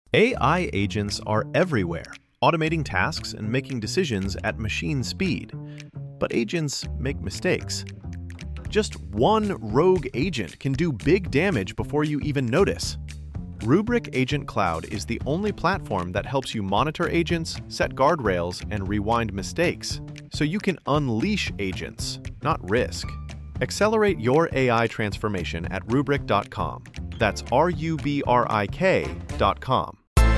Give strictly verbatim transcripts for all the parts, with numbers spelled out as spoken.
A I agents are everywhere, automating tasks and making decisions at machine speed. But agents make mistakes. Just one rogue agent can do big damage before you even notice. Rubrik Agent Cloud is the only platform that helps you monitor agents, set guardrails, and rewind mistakes, so you can unleash agents, not risk. Accelerate your A I transformation at rubrik dot com. That's R U B R I K dot com.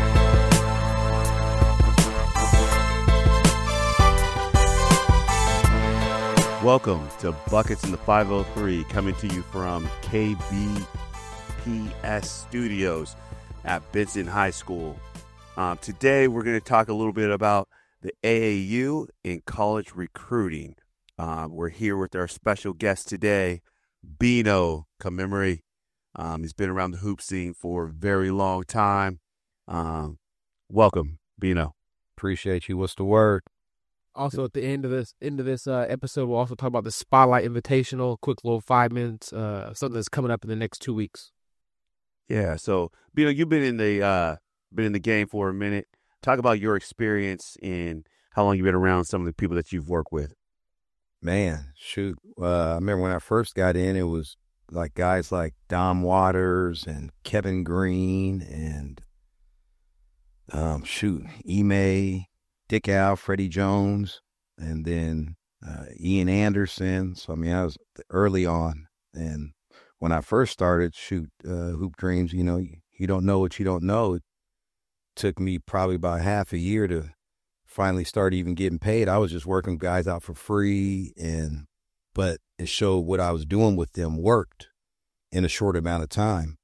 Welcome to Buckets in the five oh three, coming to you from K B P S Studios at Benson High School. Um, today, we're going to talk a little bit about the A A U and college recruiting. Um, we're here with our special guest today, Bino Kamimuri. Um, he's been around the hoop scene for a very long time. Um, welcome, Bino. Appreciate you. What's the word? Also, at the end of this end of this uh, episode, we'll also talk about the Spotlight Invitational, quick little five minutes, uh, something that's coming up in the next two weeks. Yeah. So, Bino, you've been in the uh, been in the game for a minute. Talk about your experience and how long you've been around some of the people that you've worked with. Man, shoot. Uh, I remember when I first got in, it was like guys like Dom Waters and Kevin Green and um, shoot, Ime, Dick Al, Freddie Jones, and then uh, Ian Anderson. So, I mean, I was early on. And when I first started, shoot, uh, Hoop Dreams, you know, you, you don't know what you don't know. It took me probably about half a year to finally start even getting paid. I was just working guys out for free, and but it showed what I was doing with them worked in a short amount of time,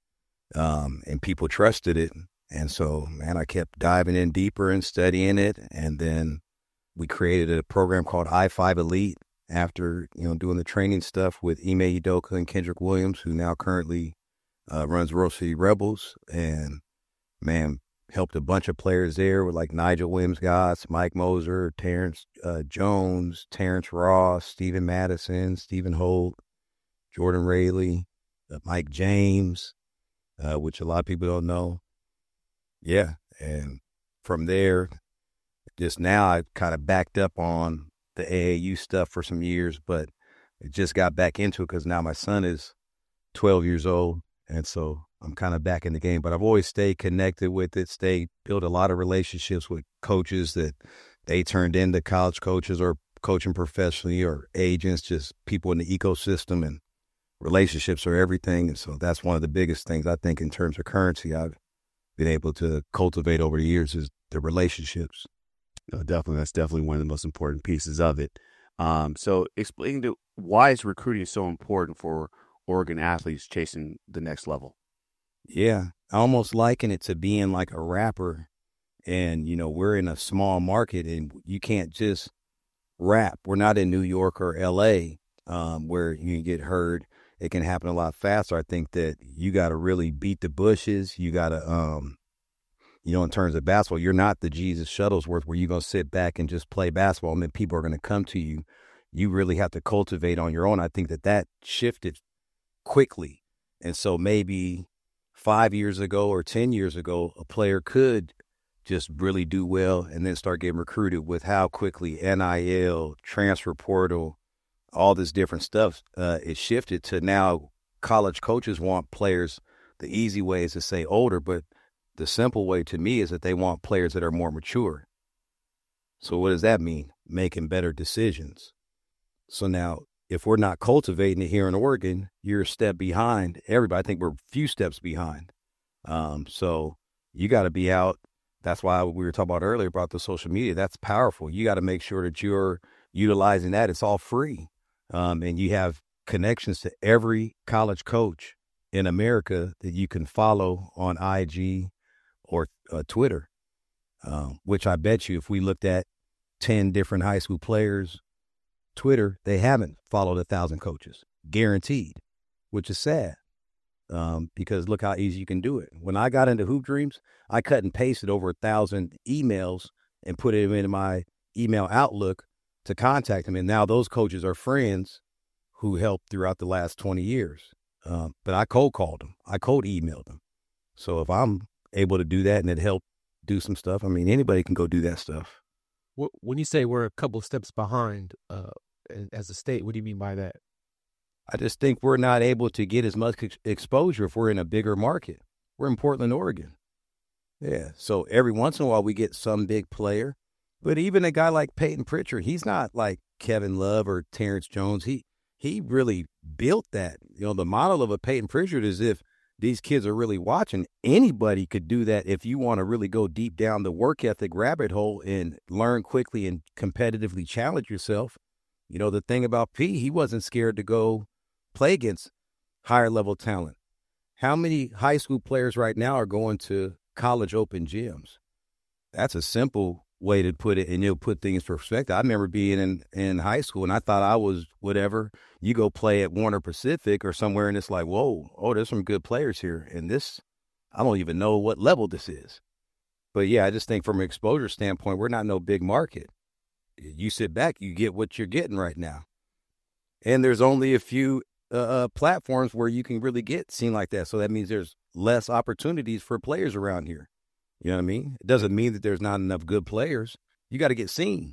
um, and people trusted it. And so, man, I kept diving in deeper and studying it. And then we created a program called I five Elite after, you know, doing the training stuff with Ime Udoka and Kendrick Williams, who now currently uh, runs Rose City Rebels. And, man, helped a bunch of players there with like Nigel Williams-Goss, Mike Moser, Terrence uh, Jones, Terrence Ross, Stephen Madison, Stephen Holt, Jordan Rayleigh, uh, Mike James, uh, which a lot of people don't know. Yeah, and from there, just now I kind of backed up on the A A U stuff for some years, but it just got back into it because now my son is twelve years old, and so I'm kind of back in the game. But I've always stayed connected with it, stayed, built a lot of relationships with coaches that they turned into college coaches or coaching professionally or agents, just people in the ecosystem, and relationships are everything. And so that's one of the biggest things I think in terms of currency I've been able to cultivate over the years is the relationships. No, definitely. That's definitely one of the most important pieces of it. Um, so explain to why is recruiting so important for Oregon athletes chasing the next level? Yeah, I almost liken it to being like a rapper. And, you know, we're in a small market and you can't just rap. We're not in New York or L A um, where you can get heard. It can happen a lot faster. I think that you got to really beat the bushes. You got to, um, you know, in terms of basketball, you're not the Jesus Shuttlesworth where you're going to sit back and just play basketball and then people are going to come to you. You really have to cultivate on your own. I think that that shifted quickly. And so maybe five years ago or ten years ago, a player could just really do well and then start getting recruited with how quickly N I L, transfer portal, all this different stuff, uh, it shifted to now college coaches want players. The easy way is to say older, but the simple way to me is that they want players that are more mature. So what does that mean? Making better decisions. So now if we're not cultivating it here in Oregon, you're a step behind everybody. I think we're a few steps behind. Um, so you got to be out. That's why we were talking about earlier about the social media. That's powerful. You got to make sure that you're utilizing that. It's all free. Um, and you have connections to every college coach in America that you can follow on I G or uh, Twitter, um, which I bet you if we looked at ten different high school players, Twitter, they haven't followed a thousand coaches, guaranteed, which is sad um, because look how easy you can do it. When I got into Hoop Dreams, I cut and pasted over a thousand emails and put it into my email Outlook to contact them. And now those coaches are friends who helped throughout the last twenty years. Um, but I cold called them. I cold emailed them. So if I'm able to do that and it helped do some stuff. I mean, anybody can go do that stuff. When you say we're a couple steps behind uh, as a state, what do you mean by that? I just think we're not able to get as much ex- exposure if we're in a bigger market. We're in Portland, Oregon. Yeah, so every once in a while we get some big player. But even a guy like Peyton Pritchard, he's not like Kevin Love or Terrence Jones. He he really built that. You know, the model of a Peyton Pritchard is if these kids are really watching, anybody could do that if you want to really go deep down the work ethic rabbit hole and learn quickly and competitively challenge yourself. You know, the thing about P, he wasn't scared to go play against higher level talent. How many high school players right now are going to college open gyms? That's a simple way to put it, and you'll put things in perspective. I remember being in, in high school, and I thought I was whatever. You go play at Warner Pacific or somewhere, and it's like, whoa, oh, there's some good players here. And this, I don't even know what level this is. But, yeah, I just think from an exposure standpoint, we're not no big market. You sit back, you get what you're getting right now. And there's only a few uh, platforms where you can really get seen like that. So that means there's less opportunities for players around here. You know what I mean? It doesn't mean that there's not enough good players. You got to get seen.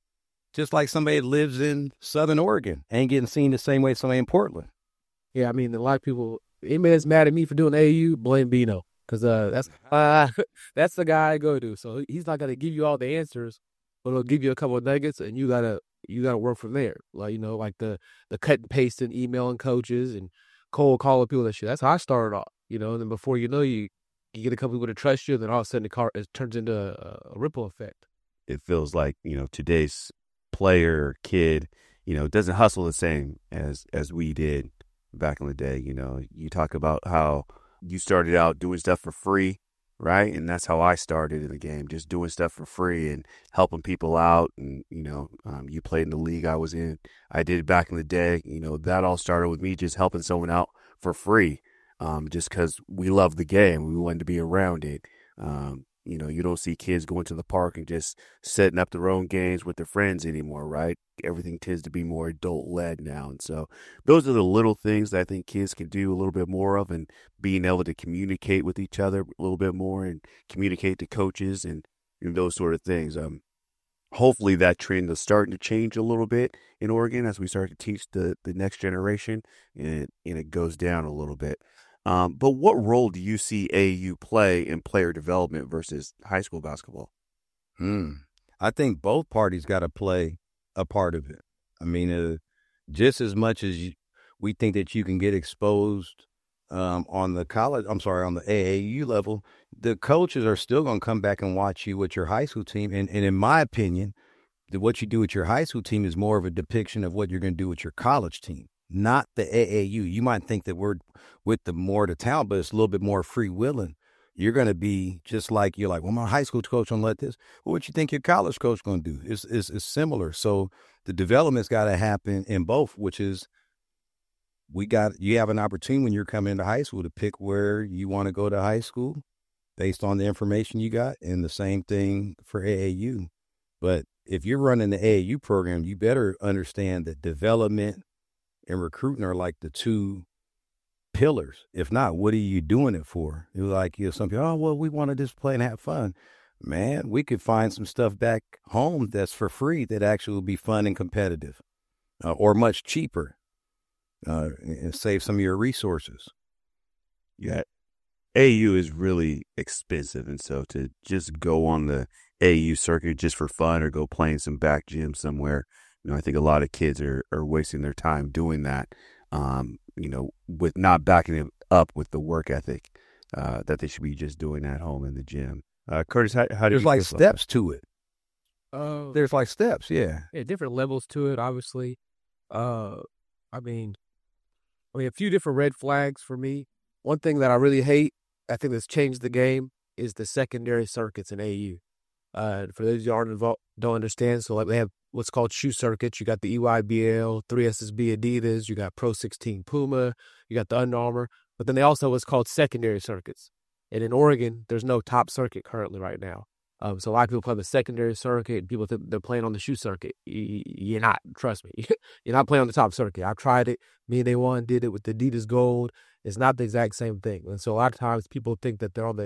Just like somebody that lives in Southern Oregon ain't getting seen the same way as somebody in Portland. Yeah, I mean, a lot of people, anybody that's mad at me for doing A A U, blame Bino. Because uh, that's uh, that's the guy I go to. So he's not going to give you all the answers, but he'll give you a couple of nuggets, and you got to you gotta work from there. Like, you know, like the, the cut and paste and emailing coaches and cold calling people and shit. That's how I started off, you know, and then before you know, you You get a couple people to trust you, and then all of a sudden the car it turns into a, a ripple effect. It feels like, you know, today's player, kid, you know, doesn't hustle the same as as we did back in the day. You know, you talk about how you started out doing stuff for free, right? And that's how I started in the game, just doing stuff for free and helping people out. And, you know, um, you played in the league I was in. I did it back in the day. You know, that all started with me just helping someone out for free. Um, just because we love the game, we wanted to be around it. Um, you know, you don't see kids going to the park and just setting up their own games with their friends anymore, right? Everything tends to be more adult-led now. And so those are the little things that I think kids can do a little bit more of, and being able to communicate with each other a little bit more and communicate to coaches and, and those sort of things. Um, hopefully that trend is starting to change a little bit in Oregon as we start to teach the, the next generation, and, and it goes down a little bit. Um, but what role do you see A A U play in player development versus high school basketball? Hmm. I think both parties got to play a part of it. I mean, uh, just as much as you, we think that you can get exposed um, on the college, I'm sorry, on the A A U level, the coaches are still going to come back and watch you with your high school team. And, and in my opinion, the, what you do with your high school team is more of a depiction of what you're going to do with your college team. Not the A A U. You might think that we're with the more to talent, but it's a little bit more free-willing. You're going to be just like, you're like, well, my high school coach don't let this. Well, what you think your college coach going to do? It's, it's, it's similar. So the development's got to happen in both, which is we got, you have an opportunity when you're coming into high school to pick where you want to go to high school based on the information you got, and the same thing for A A U. But if you're running the A A U program, you better understand that development and recruiting are like the two pillars. If not, what are you doing it for? It was like, you know, some people, oh, well, we want to just play and have fun. Man, we could find some stuff back home that's for free that actually will be fun and competitive, uh, or much cheaper, uh, and save some of your resources. Yeah. A A U is really expensive. And so to just go on the A A U circuit just for fun or go play in some back gym somewhere, you know, I think a lot of kids are, are wasting their time doing that, um, you know, with not backing it up with the work ethic uh, that they should be just doing at home in the gym. Uh, Curtis, how, how do There's you like feel steps to it. Uh, There's like steps, yeah. yeah, different levels to it, obviously. Uh, I mean, I mean, a few different red flags for me. One thing that I really hate, I think that's changed the game, is the secondary circuits in A A U. Uh, for those who aren't involved, don't understand, so like they have what's called shoe circuits. You got the E Y B L, three S S B Adidas, you got Pro sixteen Puma, you got the Under Armour, but then they also have what's called secondary circuits. And in Oregon, there's no top circuit currently right now. Um, so a lot of people play the secondary circuit, and people think they're playing on the shoe circuit. You're not, trust me. You're not playing on the top circuit. I've tried it. Me and Day One did it with the Adidas Gold. It's not the exact same thing. And so a lot of times people think that they're on the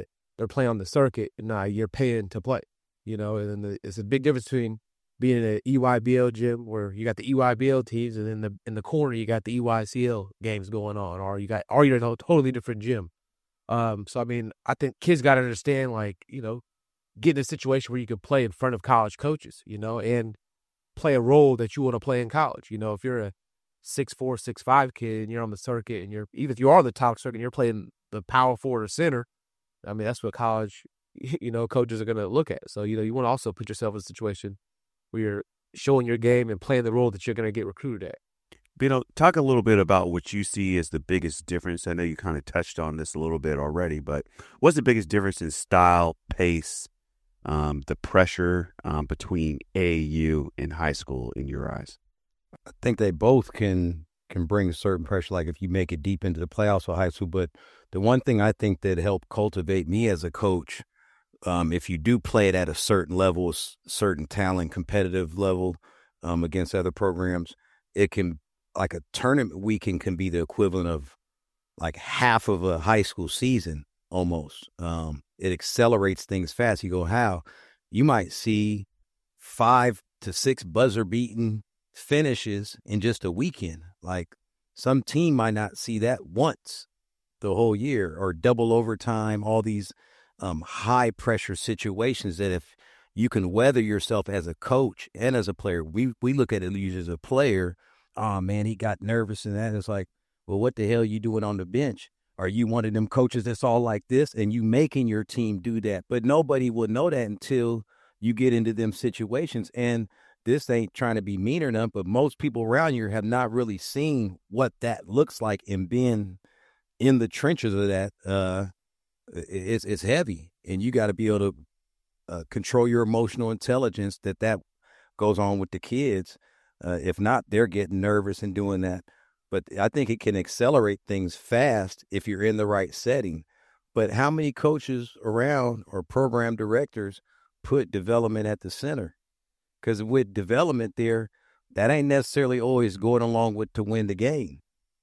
they're playing on the circuit. Nah, you're paying to play, you know, and then the, it's a big difference between being in an E Y B L gym where you got the E Y B L teams, and then the in the corner you got the E Y C L games going on, or you got or you're in a totally different gym. Um, so I mean, I think kids got to understand, like, you know, get in a situation where you can play in front of college coaches, you know, and play a role that you want to play in college. You know, if you're a six four, six five kid and you're on the circuit, and you're even if you are on the top circuit and you're playing the power forward or center, I mean, that's what college, you know, coaches are going to look at. So, you know, you want to also put yourself in a situation where you're showing your game and playing the role that you're going to get recruited at. Bino, talk a little bit about what you see as the biggest difference. I know you kind of touched on this a little bit already, but what's the biggest difference in style, pace, um, the pressure um, between A A U and high school in your eyes? I think they both can can bring a certain pressure, like if you make it deep into the playoffs or high school. But the one thing I think that helped cultivate me as a coach, um, if you do play it at a certain level, a certain talent, competitive level um, against other programs, it can, like a tournament weekend can be the equivalent of like half of a high school season almost. Um, it accelerates things fast. You go, how? You might see five to six buzzer-beaten finishes in just a weekend. Like some team might not see that once the whole year, or double overtime, all these um, high-pressure situations that if you can weather yourself as a coach and as a player, we we look at it usually as a player, oh, man, he got nervous and that. It's like, well, what the hell are you doing on the bench? Are you one of them coaches that's all like this and you making your team do that? But nobody will know that until you get into them situations. And this ain't trying to be mean or nothing, but most people around here have not really seen what that looks like and being in the trenches of that. Uh, it's, it's heavy, and you got to be able to uh, control your emotional intelligence that that goes on with the kids. Uh, if not, they're getting nervous and doing that. But I think it can accelerate things fast if you're in the right setting. But how many coaches around or program directors put development at the center? Because with development there, that ain't necessarily always going along with to win the game.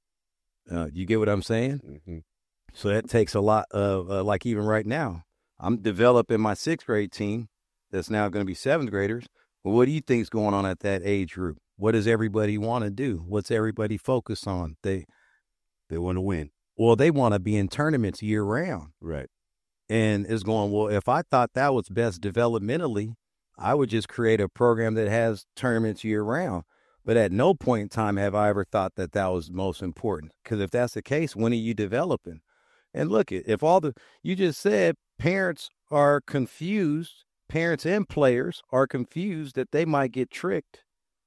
Uh, you get what I'm saying? Mm-hmm. So that takes a lot of, uh, like even right now, I'm developing my sixth grade team that's now going to be seventh graders. Well, what do you think is going on at that age group? What does everybody want to do? What's everybody focused on? They they want to win. Well, they want to be in tournaments year round. Right. And it's going, well, if I thought that was best developmentally, I would just create a program that has tournaments year round. But at no point in time have I ever thought that that was most important. Because if that's the case, when are you developing? And look, if all the, you just said parents are confused, parents and players are confused that they might get tricked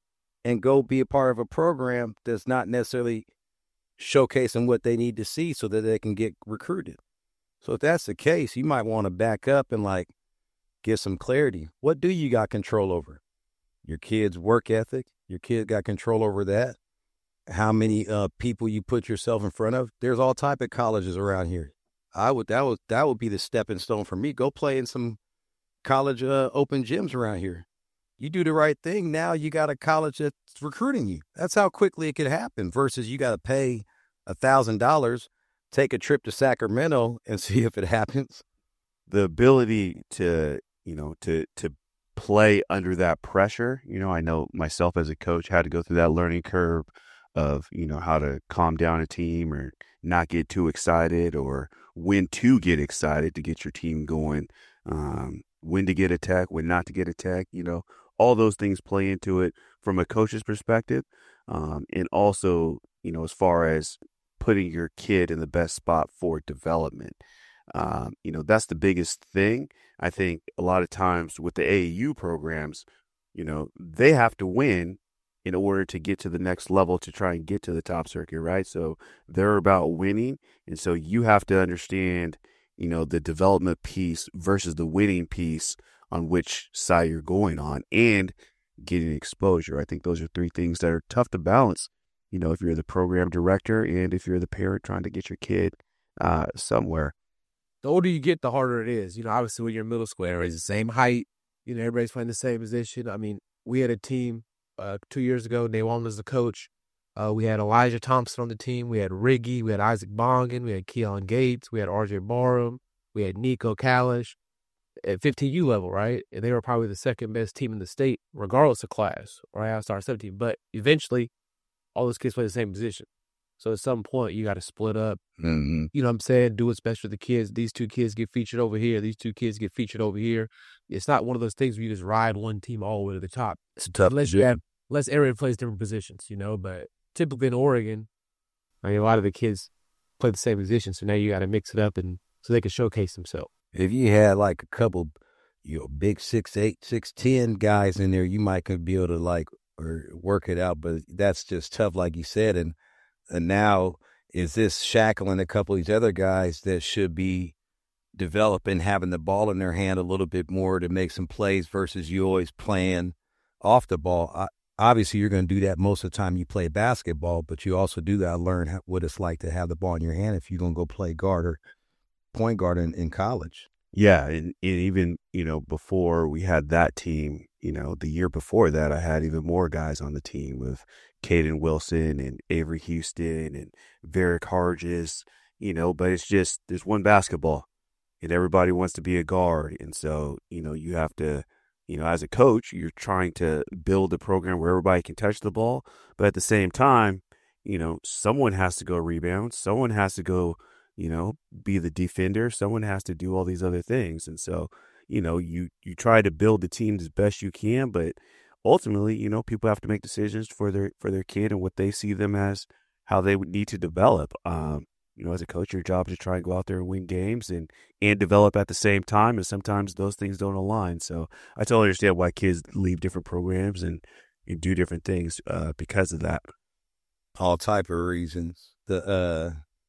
and go be a part of a program that's not necessarily showcasing what they need to see so that they can get recruited. So if that's the case, you might want to back up and like get some clarity. What do you got control over? Your kid's work ethic. Your kid got control over that. How many uh, people you put yourself in front of. There's all type of colleges around here. I would that would that would be the stepping stone for me. Go play in some college uh, open gyms around here. You do the right thing, now you got a college that's recruiting you. That's how quickly it could happen versus you got to pay one thousand dollars, take a trip to Sacramento and see if it happens. The ability to, you know, to to play under that pressure, you know, I know myself as a coach had to go through that learning curve of, you know, how to calm down a team or not get too excited or when to get excited to get your team going, um, when to get attacked, when not to get attacked, you know. All those things play into it from a coach's perspective. Um, and also, you know, as far as putting your kid in the best spot for development, um, you know, that's the biggest thing. I think a lot of times with the A A U programs, you know, they have to win in order to get to the next level to try and get to the top circuit, right? So they're about winning. And so you have to understand, you know, the development piece versus the winning piece on which side you're going on and getting exposure. I think those are three things that are tough to balance, you know, if you're the program director and if you're the parent trying to get your kid uh, somewhere. The older you get, the harder it is. You know, obviously when you're in middle school, everybody's the same height. You know, everybody's playing the same position. I mean, we had a team uh, two years ago. Nate Walton was the coach. Uh, we had Elijah Thompson on the team. We had Riggy. We had Isaac Bongan. We had Keon Gates. We had R J Barham. We had Nico Kalish at fifteen U level, right? And they were probably the second best team in the state, regardless of class, right? I started seventeen. But eventually, all those kids play the same position. So at some point, you got to split up. Mm-hmm. You know what I'm saying? Do what's best for the kids. These two kids get featured over here. These two kids get featured over here. It's not one of those things where you just ride one team all the way to the top. It's tough. Unless you have, unless everyone plays different positions, you know. But typically in Oregon, I mean, a lot of the kids play the same position. So now you got to mix it up and so they can showcase themselves. If you had like a couple, you know, big six eight, six ten guys in there, you might could be able to like or work it out. But that's just tough, like you said. And and now is this shackling a couple of these other guys that should be developing, having the ball in their hand a little bit more to make some plays versus you always playing off the ball. I, obviously, you're going to do that most of the time you play basketball, but you also do got to learn how, what it's like to have the ball in your hand if you're going to go play guard or point guard in, in college. Yeah, and, and even, you know, before we had that team, you know, the year before that, I had even more guys on the team with Caden Wilson and Avery Houston and Varick Hargis, you know, but it's just, there's one basketball and everybody wants to be a guard. And so, you know, you have to, you know, as a coach, you're trying to build a program where everybody can touch the ball. But at the same time, you know, someone has to go rebound. Someone has to go, you know, be the defender. Someone has to do all these other things. And so, you know, you, you try to build the team as best you can, but ultimately, you know, people have to make decisions for their, for their kid and what they see them as, how they would need to develop. Um, you know, as a coach, your job is to try and go out there and win games and, and develop at the same time. And sometimes those things don't align. So I totally understand why kids leave different programs and, and do different things uh, because of that. All type of reasons. The, uh,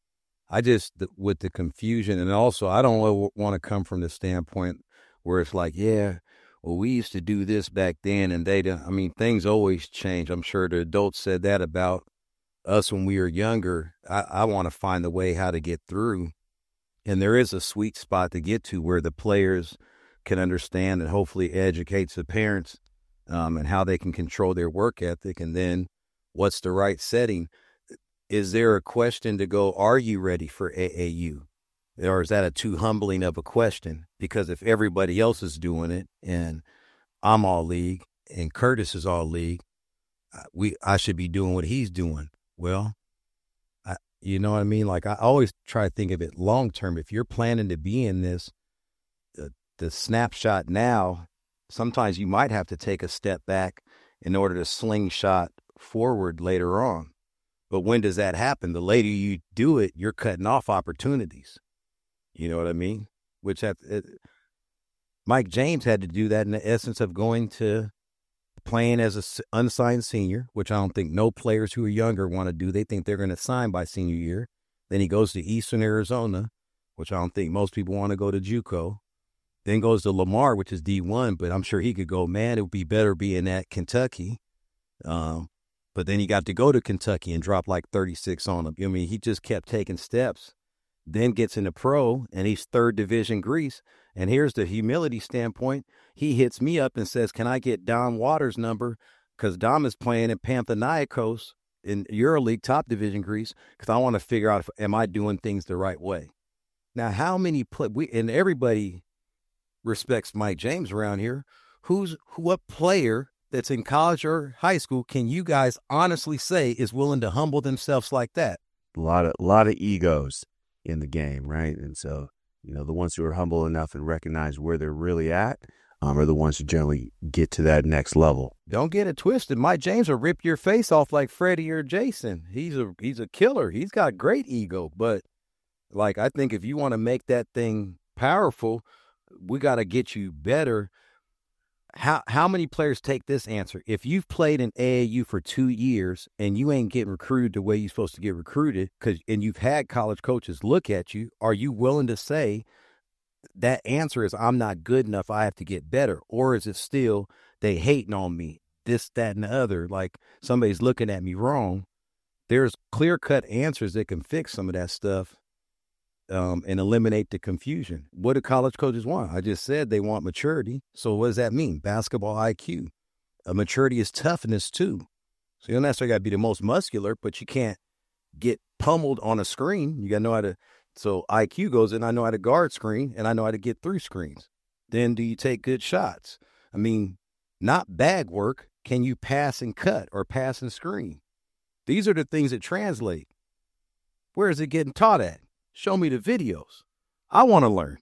I just, the, with the confusion, and also I don't want to come from the standpoint where it's like, yeah, well, we used to do this back then, and they, I mean, things always change. I'm sure the adults said that about us when we were younger. I, I want to find a way how to get through, and there is a sweet spot to get to where the players can understand and hopefully educates the parents um, and how they can control their work ethic, and then what's the right setting. Is there a question to go, are you ready for A A U? Or is that a too humbling of a question? Because if everybody else is doing it and I'm all league and Curtis is all league, we I should be doing what he's doing. Well, I, you know what I mean? Like I always try to think of it long term. If you're planning to be in this, the, the snapshot now, sometimes you might have to take a step back in order to slingshot forward later on. But when does that happen? The later you do it, you're cutting off opportunities. You know what I mean? Which have, it, Mike James had to do that in the essence of going to playing as an unsigned senior, which I don't think no players who are younger want to do. They think they're going to sign by senior year. Then he goes to Eastern Arizona, which I don't think most people want to go to JUCO. Then goes to Lamar, which is D one, but I'm sure he could go, man, it would be better being at Kentucky. Um, but then he got to go to Kentucky and drop like thirty-six on him. I mean, he just kept taking steps. Then gets into pro, and he's third division Greece. And here's the humility standpoint. He hits me up and says, can I get Dom Waters' number? Because Dom is playing in Panathinaikos in EuroLeague top division Greece, because I want to figure out, if, am I doing things the right way? Now, how many play we and everybody respects Mike James around here. Who's what player that's in college or high school can you guys honestly say is willing to humble themselves like that? A lot of, a lot of egos in the game, right? And so, you know, the ones who are humble enough and recognize where they're really at um, are the ones who generally get to that next level. Don't get it twisted. Mike James will rip your face off like Freddie or Jason. He's a he's a killer. He's got great ego. But, like, I think if you want to make that thing powerful, we got to get you better. How how many players take this answer? If you've played in A A U for two years and you ain't getting recruited the way you're supposed to get recruited, cause, and you've had college coaches look at you, are you willing to say that answer is I'm not good enough, I have to get better? Or is it still they hating on me, this, that, and the other, like somebody's looking at me wrong? There's clear-cut answers that can fix some of that stuff. Um, and eliminate the confusion. What do college coaches want? I just said they want maturity. So what does that mean? Basketball I Q. Uh, maturity is toughness too. So you don't necessarily got to be the most muscular, but you can't get pummeled on a screen. You got to know how to So I Q goes in, I know how to guard screen, and I know how to get through screens. Then do you take good shots? I mean, not bag work. Can you pass and cut or pass and screen? These are the things that translate. Where is it getting taught at? Show me the videos. I want to learn.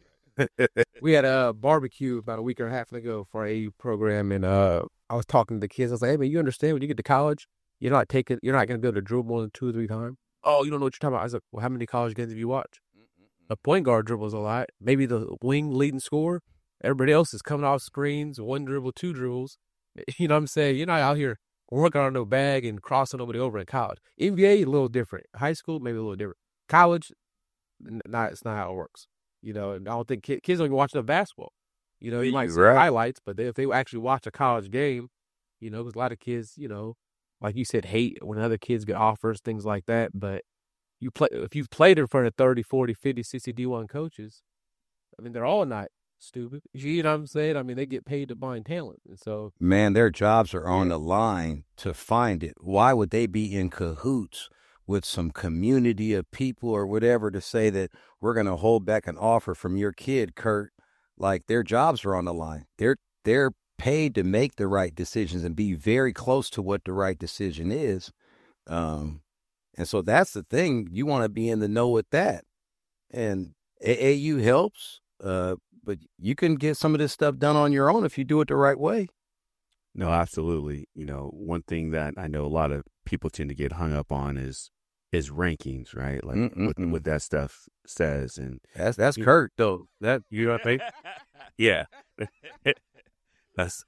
We had a barbecue about a week and a half ago for our A U program, and uh, I was talking to the kids. I was like, "Hey, man, you understand when you get to college, you're not taking, you're not going to be able to dribble more than two or three times." Oh, you don't know what you're talking about. I was like, "Well, how many college games have you watched?" A point guard dribbles a lot. Maybe the wing leading scorer. Everybody else is coming off screens, one dribble, two dribbles. You know what I'm saying? You're not out here working on no bag and crossing nobody over in college. N B A, a little different. High school, maybe a little different. College, not it's not how it works. You know, and I don't think kids, kids don't even watch enough basketball. You know, you might see right. highlights, but they, if they actually watch a college game, you know, because a lot of kids, you know, like you said, hate when other kids get offers, things like that. But you play if you've played in front of thirty, forty, fifty, sixty D one coaches, I mean, they're all not stupid. You know what I'm saying? I mean, they get paid to find talent. And so, man, their jobs are on the line to find it. Why would they be in cahoots with some community of people or whatever to say that we're going to hold back an offer from your kid, Kurt? Like, their jobs are on the line. They're they're paid to make the right decisions and be very close to what the right decision is. Um, and so that's the thing. You want to be in the know with that. And A A U helps, uh, but you can get some of this stuff done on your own if you do it the right way. No, absolutely. You know, one thing that I know a lot of people tend to get hung up on is is rankings, right? Like what, what that stuff says, and that's that's you, Kurt though. That you know what I mean? Yeah, that's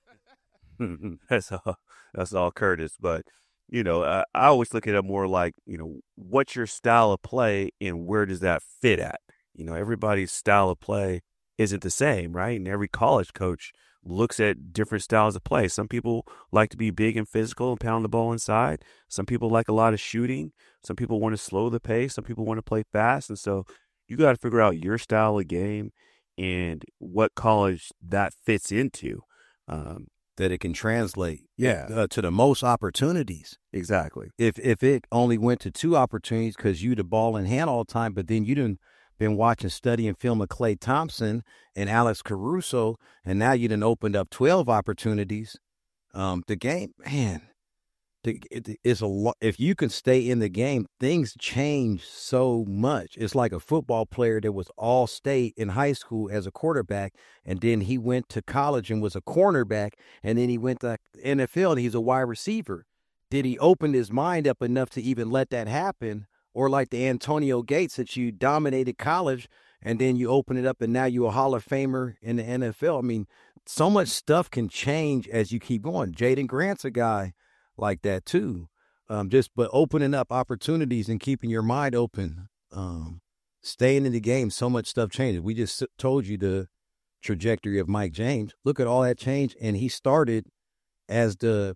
that's all that's all Curtis. But you know, uh, I always look at it more like, you know, what's your style of play and where does that fit at? You know, everybody's style of play isn't the same, right? And every college coach looks at different styles of play. Some people like to be big and physical and pound the ball inside. Some people like a lot of shooting. Some people want to slow the pace. Some people want to play fast. And so you got to figure out your style of game and what college that fits into. Um, that it can translate yeah. uh, to the most opportunities. Exactly. If if it only went to two opportunities because you the ball in hand all the time, but then you didn't been watching, studying film of Klay Thompson and Alex Caruso, and now you done opened up twelve opportunities. Um, the game, man, the, it, it's a lot. If you can stay in the game, things change so much. It's like a football player that was all state in high school as a quarterback, and then he went to college and was a cornerback, and then he went to N F L and he's a wide receiver. Did he open his mind up enough to even let that happen? Or like the Antonio Gates that you dominated college and then you open it up and now you're a Hall of Famer in the N F L. I mean, so much stuff can change as you keep going. Jaden Grant's a guy like that too. Um, just but opening up opportunities and keeping your mind open, um, staying in the game, so much stuff changes. We just told you the trajectory of Mike James. Look at all that change. And he started as the,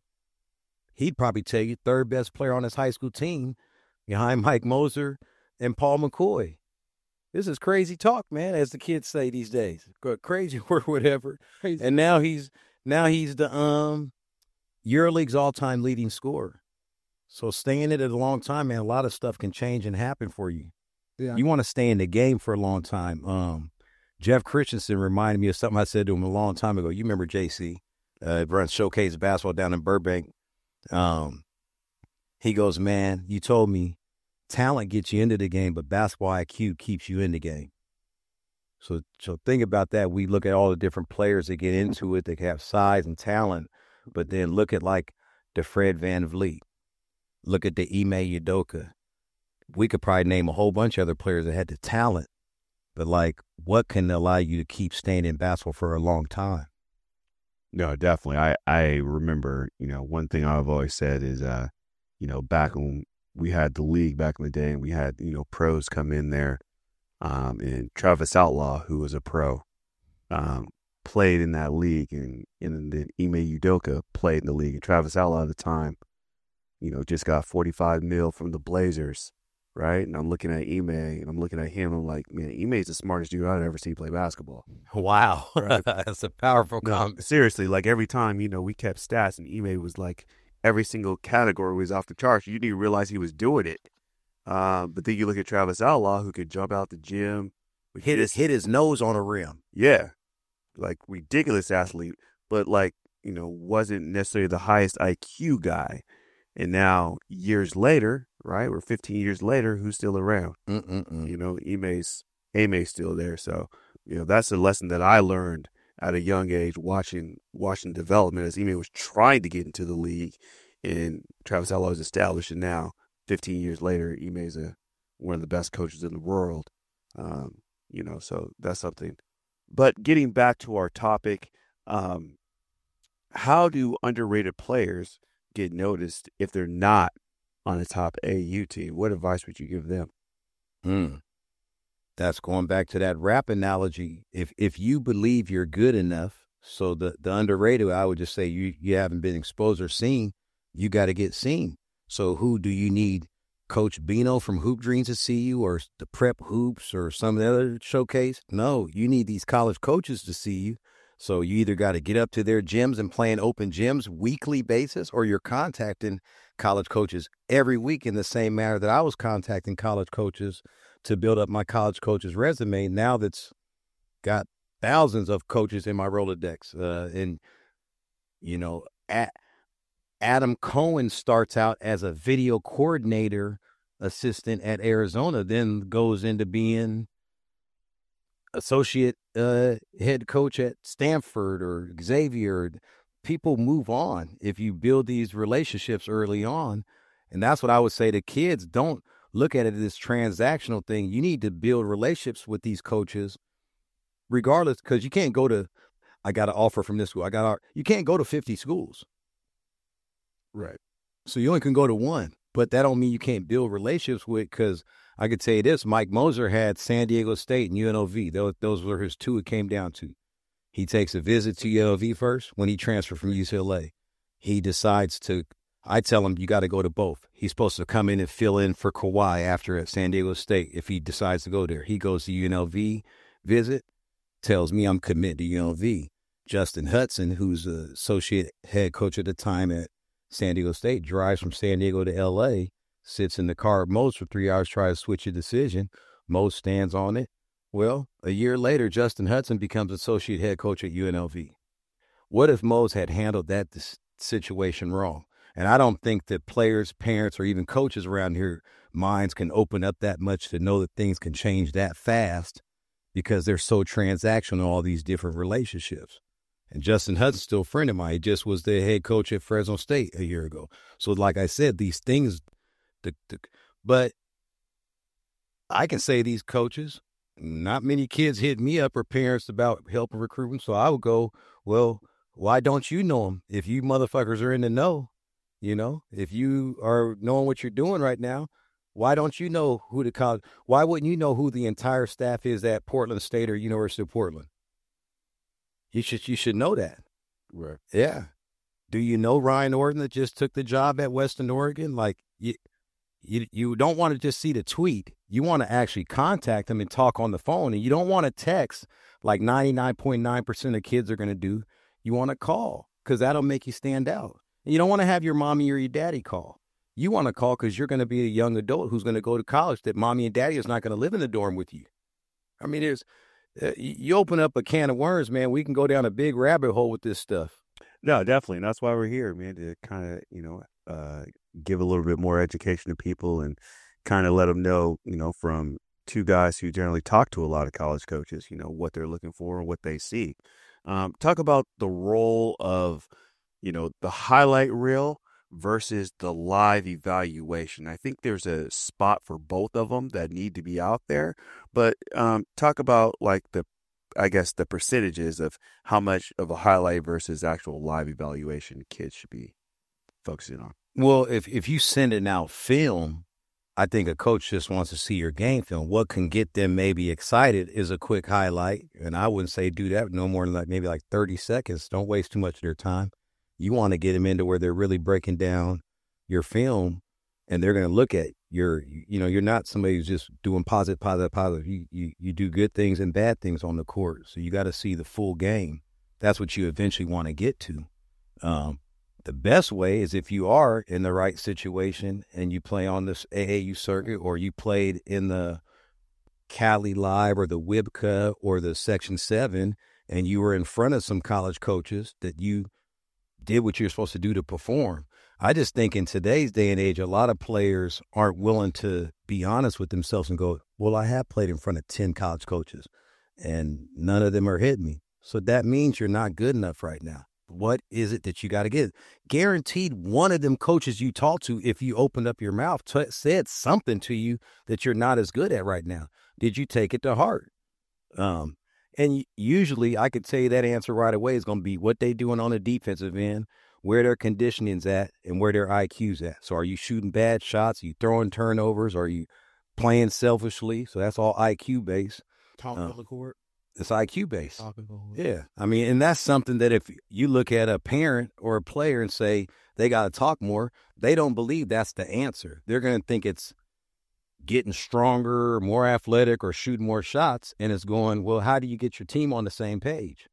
he'd probably tell you, third best player on his high school team, behind Mike Moser and Paul McCoy. This is crazy talk, man, as the kids say these days. Crazy or whatever. Crazy. And now he's now he's the um EuroLeague's all-time leading scorer. So staying in it a long time, man, a lot of stuff can change and happen for you. Yeah. You want to stay in the game for a long time. Um, Jeff Christensen reminded me of something I said to him a long time ago. You remember J C? Uh, runs Showcase Basketball down in Burbank. Um, He goes, man, you told me talent gets you into the game, but basketball I Q keeps you in the game. So so think about that. We look at all the different players that get into it. They have size and talent, but then look at like the Fred VanVleet. Look at the Ime Udoka. We could probably name a whole bunch of other players that had the talent, but like what can allow you to keep staying in basketball for a long time? No, definitely. I, I remember, you know, one thing I've always said is, uh, you know, back when we had the league back in the day and we had, you know, pros come in there, um, and Travis Outlaw, who was a pro, um, played in that league, and, and then Ime Udoka played in the league. And Travis Outlaw at the time, you know, just got forty-five mil from the Blazers, right? And I'm looking at Ime and I'm looking at him. I'm like, man, Ime's the smartest dude I've ever seen play basketball. Wow. Right? That's a powerful comment. No, seriously, like every time, you know, we kept stats and Ime was like, every single category was off the charts. You didn't even realize he was doing it. Um, but then you look at Travis Outlaw, who could jump out the gym, hit his hit his nose on a rim. Yeah, like ridiculous athlete, but like you know wasn't necessarily the highest I Q guy. And now years later, right? We're fifteen years later. Who's still around? Mm-mm-mm. You know, Ime's Ime's still there. So you know that's a lesson that I learned at a young age, watching watching development as Ime was trying to get into the league, and Travis Outlaw is established. And now, fifteen years later, Ime is a one of the best coaches in the world. Um, you know, so that's something. But getting back to our topic, um, how do underrated players get noticed if they're not on a top A A U team? What advice would you give them? Hmm. That's going back to that rap analogy. If if you believe you're good enough, so the, the underrated, I would just say you, you haven't been exposed or seen, you got to get seen. So who do you need? Coach Bino from Hoop Dreams to see you, or the Prep Hoops, or some of the other showcase? No, you need these college coaches to see you. So you either got to get up to their gyms and play in open gyms weekly basis, or you're contacting college coaches every week in the same manner that I was contacting college coaches to build up my college coach's resume. Now that's got thousands of coaches in my Rolodex. Uh, and, you know, at, Adam Cohen starts out as a video coordinator assistant at Arizona, then goes into being associate uh, head coach at Stanford or Xavier. People move on if you build these relationships early on. And that's what I would say to kids. Don't look at it as this transactional thing. You need to build relationships with these coaches regardless, because you can't go to, I got an offer from this school. I got, you can't go to fifty schools. Right. So you only can go to one, but that don't mean you can't build relationships with, because I could tell you this, Mike Moser had San Diego State and U N L V. Those, those were his two it came down to. He takes a visit to U N L V first when he transferred from U C L A. He decides to, I tell him, you got to go to both. He's supposed to come in and fill in for Kawhi after at San Diego State if he decides to go there. He goes to U N L V visit, tells me I'm committed to U N L V. Justin Hudson, who's the associate head coach at the time at San Diego State, drives from San Diego to L A, sits in the car with Mose for three hours, tries to switch a decision. Mose stands on it. Well, a year later, Justin Hudson becomes associate head coach at U N L V. What if Mose had handled that situation wrong? And I don't think that players, parents, or even coaches around here minds can open up that much to know that things can change that fast, because they're so transactional, all these different relationships. And Justin Hudson's still a friend of mine. He just was the head coach at Fresno State a year ago. So like I said, these things, the, the, but I can say these coaches, not many kids hit me up or parents about helping recruiting. So I would go, well, why don't you know them? If you motherfuckers are in the know, you know, if you are knowing what you're doing right now, why don't you know who the college, why wouldn't you know who the entire staff is at Portland State or University of Portland? You should you should know that. Right. Yeah. Do you know Ryan Orton that just took the job at Western Oregon? Like, you you, you don't want to just see the tweet. You want to actually contact them and talk on the phone. And you don't want to text like ninety-nine point nine percent of kids are going to do. You want to call, because that'll make you stand out. And you don't want to have your mommy or your daddy call. You want to call because you're going to be a young adult who's going to go to college that mommy and daddy is not going to live in the dorm with you. I mean, there's... Uh, you open up a can of worms, man. We can go down a big rabbit hole with this stuff. No, definitely. And that's why we're here, man, to kind of, you know, uh, give a little bit more education to people and kind of let them know, you know, from two guys who generally talk to a lot of college coaches, you know, what they're looking for and what they see. Um, talk about the role of, you know, the highlight reel versus the live evaluation. I think there's a spot for both of them that need to be out there, but um, talk about like the, I guess the percentages of how much of a highlight versus actual live evaluation kids should be focusing on. Well, if, if you sending out film, I think a coach just wants to see your game film. What can get them maybe excited is a quick highlight. And I wouldn't say do that no more than like maybe like thirty seconds. Don't waste too much of their time. You want to get them into where they're really breaking down your film, and they're going to look at your, you know, you're not somebody who's just doing positive, positive, positive. You, you, you do good things and bad things on the court. So you got to see the full game. That's what you eventually want to get to. Um, The best way is if you are in the right situation and you play on this A A U circuit, or you played in the Cali Live or the W I B C A or the Section seven, and you were in front of some college coaches that you did what you're supposed to do to perform. I just think in today's day and age, a lot of players aren't willing to be honest with themselves and go, well, I have played in front of ten college coaches and none of them are hitting me. So that means you're not good enough right now. What is it that you got to get? Guaranteed one of them coaches you talked to, if you opened up your mouth, t- said something to you that you're not as good at right now. Did you take it to heart? Um, and usually I could tell you that answer right away is going to be what they doing on the defensive end, where their conditioning's at, and where their I Q's at. So are you shooting bad shots? Are you throwing turnovers? Are you playing selfishly? So that's all I Q based. Talking Uh, on the court. It's I Q based. Talking on Yeah. I mean, and that's something that if you look at a parent or a player and say they got to talk more, they don't believe that's the answer. They're going to think it's getting stronger, more athletic, or shooting more shots. And it's going, well, how do you get your team on the same page?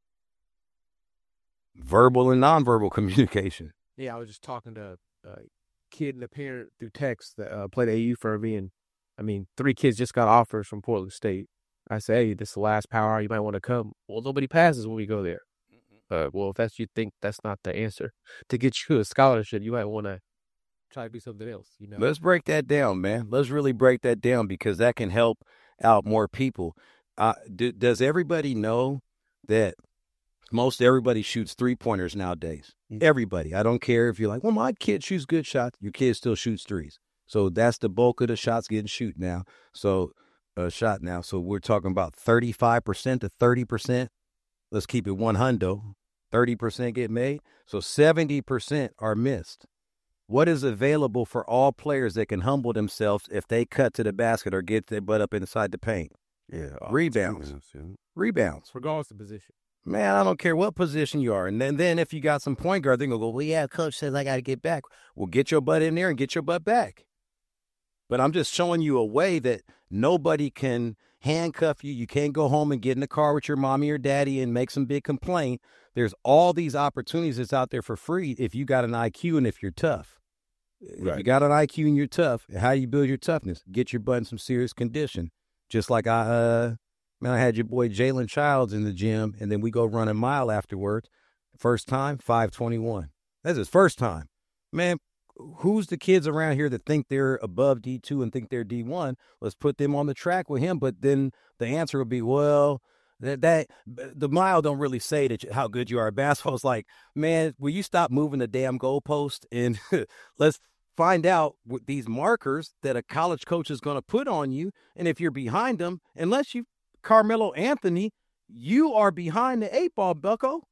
Verbal and nonverbal communication. Yeah, I was just talking to a kid and a parent through text that uh, played at A U for me, and I mean, three kids just got offers from Portland State. I say, hey, this is the last power hour. You might want to come. Well, nobody passes when we go there. Uh, well, if that's you think that's not the answer to get you a scholarship, you might want to try to do something else. You know, Let's break that down, man. Let's really break that down because that can help out more people. Uh, do, does everybody know that most everybody shoots three-pointers nowadays? Mhm. Everybody. I don't care if you're like, well, my kid shoots good shots. Your kid still shoots threes. So that's the bulk of the shots getting shoot now. So uh, shot now. So we're talking about thirty-five percent to thirty percent. Let's keep it one hundo. thirty percent get made. So seventy percent are missed. What is available for all players that can humble themselves if they cut to the basket or get their butt up inside the paint? Yeah. Rebounds. rebounds, yeah. Rebounds. regardless of position. Man, I don't care what position you are. And then, then if you got some point guard, they're going to go, well, yeah, coach says I got to get back. Well, get your butt in there and get your butt back. But I'm just showing you a way that nobody can handcuff you. You can't go home and get in the car with your mommy or daddy and make some big complaint. There's all these opportunities that's out there for free if you got an I Q and if you're tough. If you Right. got an I Q and you're tough, how do you build your toughness? Get your butt in some serious condition. Just like I, uh, man, I had your boy Jalen Childs in the gym, and then we go run a mile afterwards. First time, five twenty-one. That's his first time. Man, who's the kids around here that think they're above D two and think they're D one? Let's put them on the track with him. But then the answer will be, well, that that the mile don't really say that you, how good you are at basketball. It's like, man, will you stop moving the damn goalpost and let's find out what these markers that a college coach is going to put on you. And if you're behind them, unless you Carmelo Anthony, you are behind the eight ball, bucko.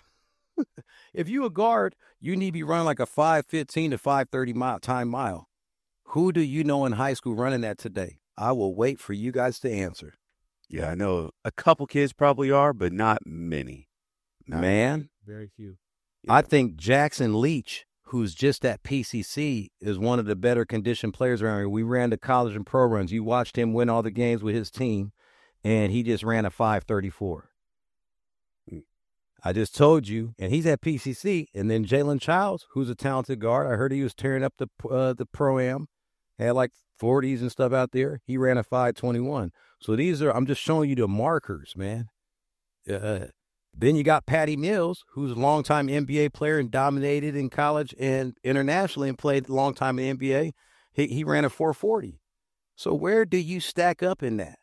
If you a guard, you need to be running like a five fifteen to five thirty mile time mile. Who do you know in high school running that today? I will wait for you guys to answer. Yeah, I know a couple kids probably are, but not many. Not Man, Very few. I think Jackson Leach, who's just at P C C, is one of the better conditioned players around here. We ran the college and pro runs. You watched him win all the games with his team, and he just ran a five thirty-four. Mm. I just told you, and he's at P C C. And then Jalen Childs, who's a talented guard. I heard he was tearing up the uh, the pro-am, had like forties and stuff out there. He ran a five twenty-one. So these are, I'm just showing you the markers, man. Uh, then you got Patty Mills, who's a longtime N B A player and dominated in college and internationally and played a long time in the N B A. He, he ran a four forty. So where do you stack up in that?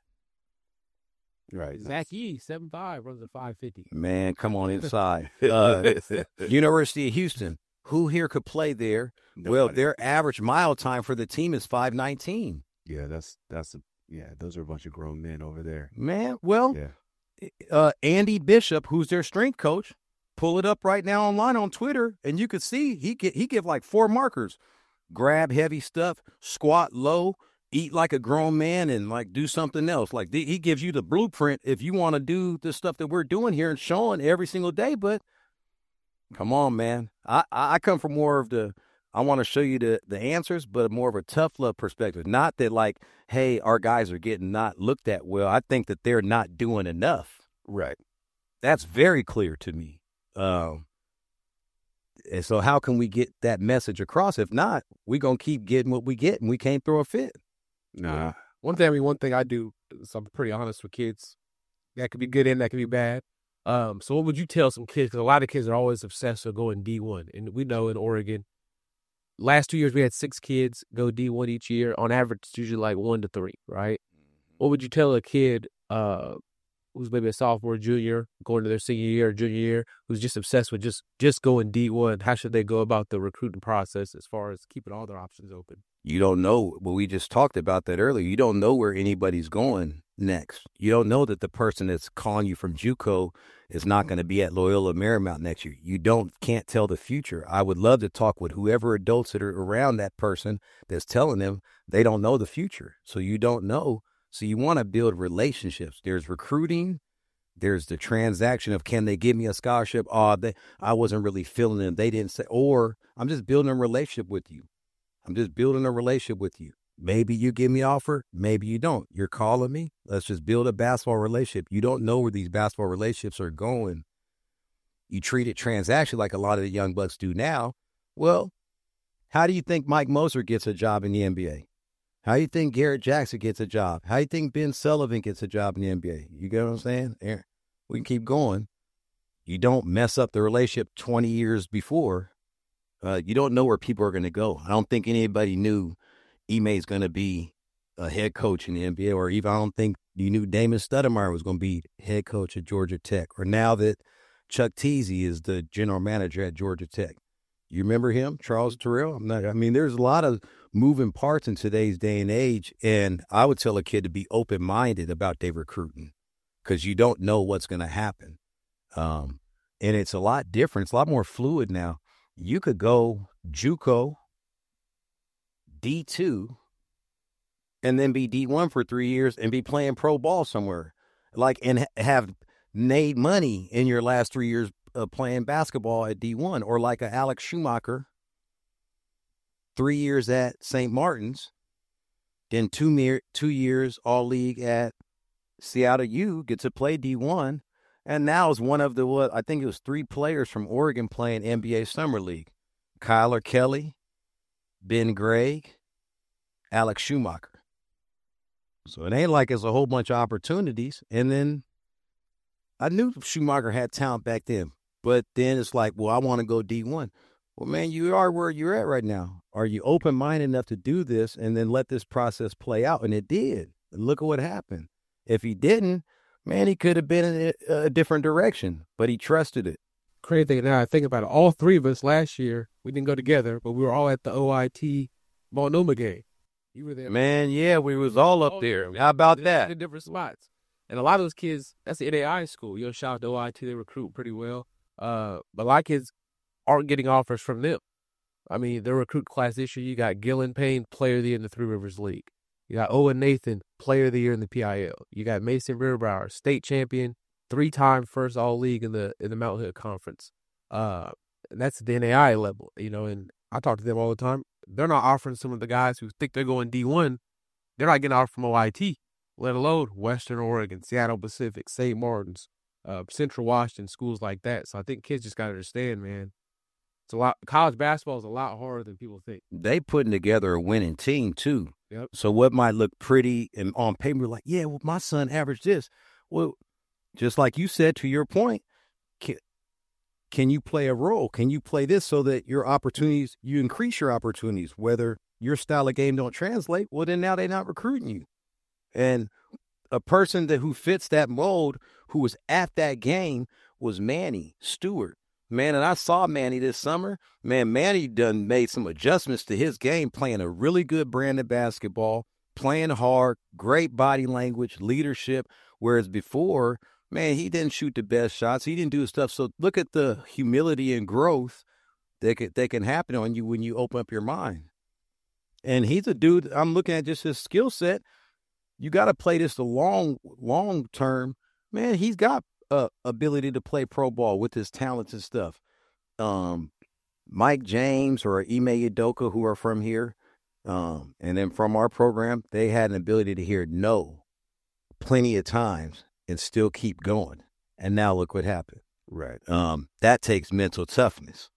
Right. Zach Yee, seven five, runs a five fifty. Man, come on inside. Uh, University of Houston, who here could play there? Well, Nobody. their average mile time for the team is five nineteen. Yeah, that's that's a yeah. Those are a bunch of grown men over there. Man, well, Yeah. uh, Andy Bishop, who's their strength coach, pull it up right now online on Twitter, and you could see he get he give like four markers: grab heavy stuff, squat low, eat like a grown man, and like do something else. Like the, he gives you the blueprint if you want to do the stuff that we're doing here and showing every single day. But come on, man, I I come from more of the I want to show you the the answers, but more of a tough love perspective. Not that like, hey, our guys are getting not looked at well. I think that they're not doing enough. Right. That's very clear to me. Um, And so how can we get that message across? If not, we're going to keep getting what we get and we can't throw a fit. Nah. One thing, I mean, one thing I do, so I'm pretty honest with kids. That could be good and that could be bad. Um, so what would you tell some kids? Because a lot of kids are always obsessed with going D one. And we know in Oregon, last two years we had six kids go D one each year. On average, it's usually like one to three, right? What would you tell a kid uh, who's maybe a sophomore, junior, going to their senior year or junior year, who's just obsessed with just, just going D one? How should they go about the recruiting process as far as keeping all their options open? You don't know. Well, we just talked about that earlier. You don't know where anybody's going next. You don't know that the person that's calling you from JUCO is not going to be at Loyola Marymount next year. You don't can't tell the future. I would love to talk with whoever adults that are around that person that's telling them they don't know the future. So you don't know. So you want to build relationships. There's recruiting. There's the transaction of, can they give me a scholarship? Oh, they, I wasn't really feeling them. They didn't say, or I'm just building a relationship with you. I'm just building a relationship with you. Maybe you give me an offer. Maybe you don't. You're calling me. Let's just build a basketball relationship. You don't know where these basketball relationships are going. You treat it transaction like a lot of the young bucks do now. Well, how do you think Mike Moser gets a job in the N B A? How do you think Garrett Jackson gets a job? How do you think Ben Sullivan gets a job in the N B A? You get what I'm saying? Aaron, we can keep going. You don't mess up the relationship twenty years before. Uh, you don't know where people are going to go. I don't think anybody knew Ime is going to be a head coach in the N B A, or even I don't think you knew Damon Stoudemire was going to be head coach at Georgia Tech, or now that Chuck Teasy is the general manager at Georgia Tech. You remember him, Charles Terrell? I'm not, I mean, there's a lot of moving parts in today's day and age, and I would tell a kid to be open-minded about their recruiting because you don't know what's going to happen. Um, and it's a lot different. It's a lot more fluid now. You could go JUCO, D two, and then be D one for three years and be playing pro ball somewhere, like, and ha- have made money in your last three years of playing basketball at D one, or like a Alex Schumacher, three years at Saint Martin's, then two, me- two years all league at Seattle U, get to play D one. And now is one of the, what I think it was three players from Oregon playing N B A Summer League. Kyler Kelly, Ben Gregg, Alex Schumacher. So it ain't like it's a whole bunch of opportunities. And then I knew Schumacher had talent back then. But then it's like, well, I want to go D one. Well, man, you are where you're at right now. Are you open-minded enough to do this and then let this process play out? And it did. And look at what happened. If he didn't, man, he could have been in a, a different direction, but he trusted it. Crazy thing now, I think about it, all three of us last year, we didn't go together, but we were all at the O I T Multnomah game. You were there. Man, yeah, we was all up there. How about that? In different spots. And a lot of those kids, that's the N A I school. You know, shout out to O I T, they recruit pretty well. Uh, but a lot of kids aren't getting offers from them. I mean, their recruit class this year, you got Gillen Payne, player of the year in the Three Rivers League. You got Owen Nathan, player of the year in the P I L. You got Mason Riverbauer, state champion, three-time first all-league in the in the Mount Hood Conference. Uh, and that's the N A I level, you know, and I talk to them all the time. They're not offering some of the guys who think they're going D one. They're not getting offered from O I T, let alone Western Oregon, Seattle Pacific, Saint Martin's, uh, Central Washington, schools like that. So I think kids just got to understand, man, it's a lot. College basketball is a lot harder than people think. They putting together a winning team, too. Yep. So what might look pretty and on paper, like, yeah, well, my son averaged this. Well, just like you said, to your point, can, can you play a role? Can you play this so that your opportunities, you increase your opportunities, whether your style of game don't translate? Well, then now they're not recruiting you. And a person that who fits that mold, who was at that game, was Manny Stewart. Man, and I saw Manny this summer. Man, Manny done made some adjustments to his game, playing a really good brand of basketball, playing hard, great body language, leadership, whereas before, man, he didn't shoot the best shots. He didn't do stuff. So look at the humility and growth that can, that can happen on you when you open up your mind. And he's a dude, I'm looking at just his skill set. You got to play this the long, long term. Man, he's got Uh, ability to play pro ball with his talents and stuff. Um, Mike James or Ime Udoka, who are from here, um, and then from our program, they had an ability to hear no plenty of times and still keep going. And now look what happened. Right. Um, that takes mental toughness.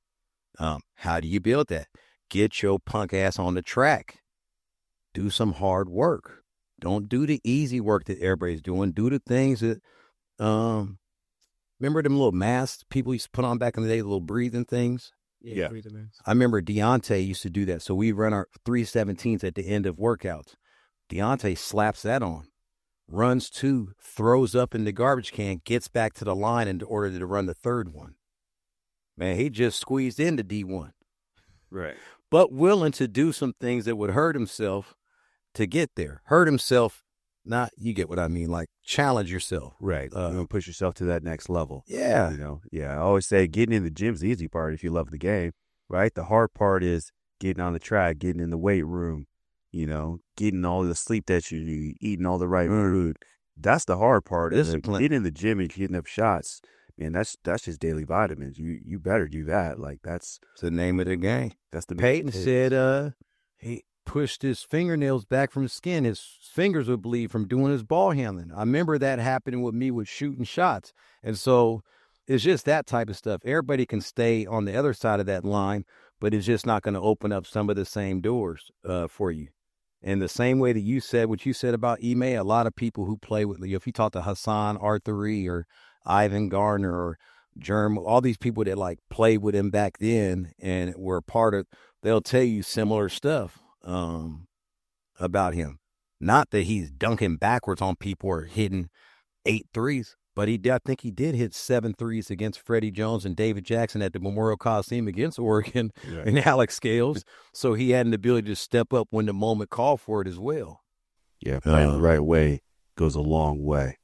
Um, how do you build that? Get your punk ass on the track. Do some hard work. Don't do the easy work that everybody's doing. Do the things that, um, remember them little masks people used to put on back in the day, the little breathing things? Yeah, Yeah. breathing man. I remember Deontay used to do that. So we run our three seventeens at the end of workouts. Deontay slaps that on, runs two, throws up in the garbage can, gets back to the line in order to run the third one. Man, he just squeezed into D one. Right. But willing to do some things that would hurt himself to get there. Hurt himself, not, you get what I mean, like challenge yourself. Right. Uh, you know, push yourself to that next level. Yeah. You know, yeah. I always say getting in the gym's the easy part if you love the game, right? The hard part is getting on the track, getting in the weight room, you know, getting all the sleep that you need, eating all the right food. That's the hard part. Is Discipline. getting in the gym and getting up shots. Man, that's that's just daily vitamins. You you better do that. Like that's It's the name of the game. that's the Peyton it- said uh, he pushed his fingernails back from his skin. His fingers would bleed from doing his ball handling. I remember that happening with me with shooting shots. And so it's just that type of stuff. Everybody can stay on the other side of that line, but it's just not going to open up some of the same doors uh, for you. And the same way that you said what you said about Ime, a lot of people who play with, if you talk to Hassan Arthuri or Ivan Gardner or Germ, all these people that like played with him back then and were part of, they'll tell you similar stuff um, about him. Not that he's dunking backwards on people or hitting eight threes, but he did, I think he did hit seven threes against Freddie Jones and David Jackson at the Memorial Coliseum against Oregon Right. and Alex Scales. So he had an ability to step up when the moment called for it as well. Yeah, playing Uh, the right way goes a long way.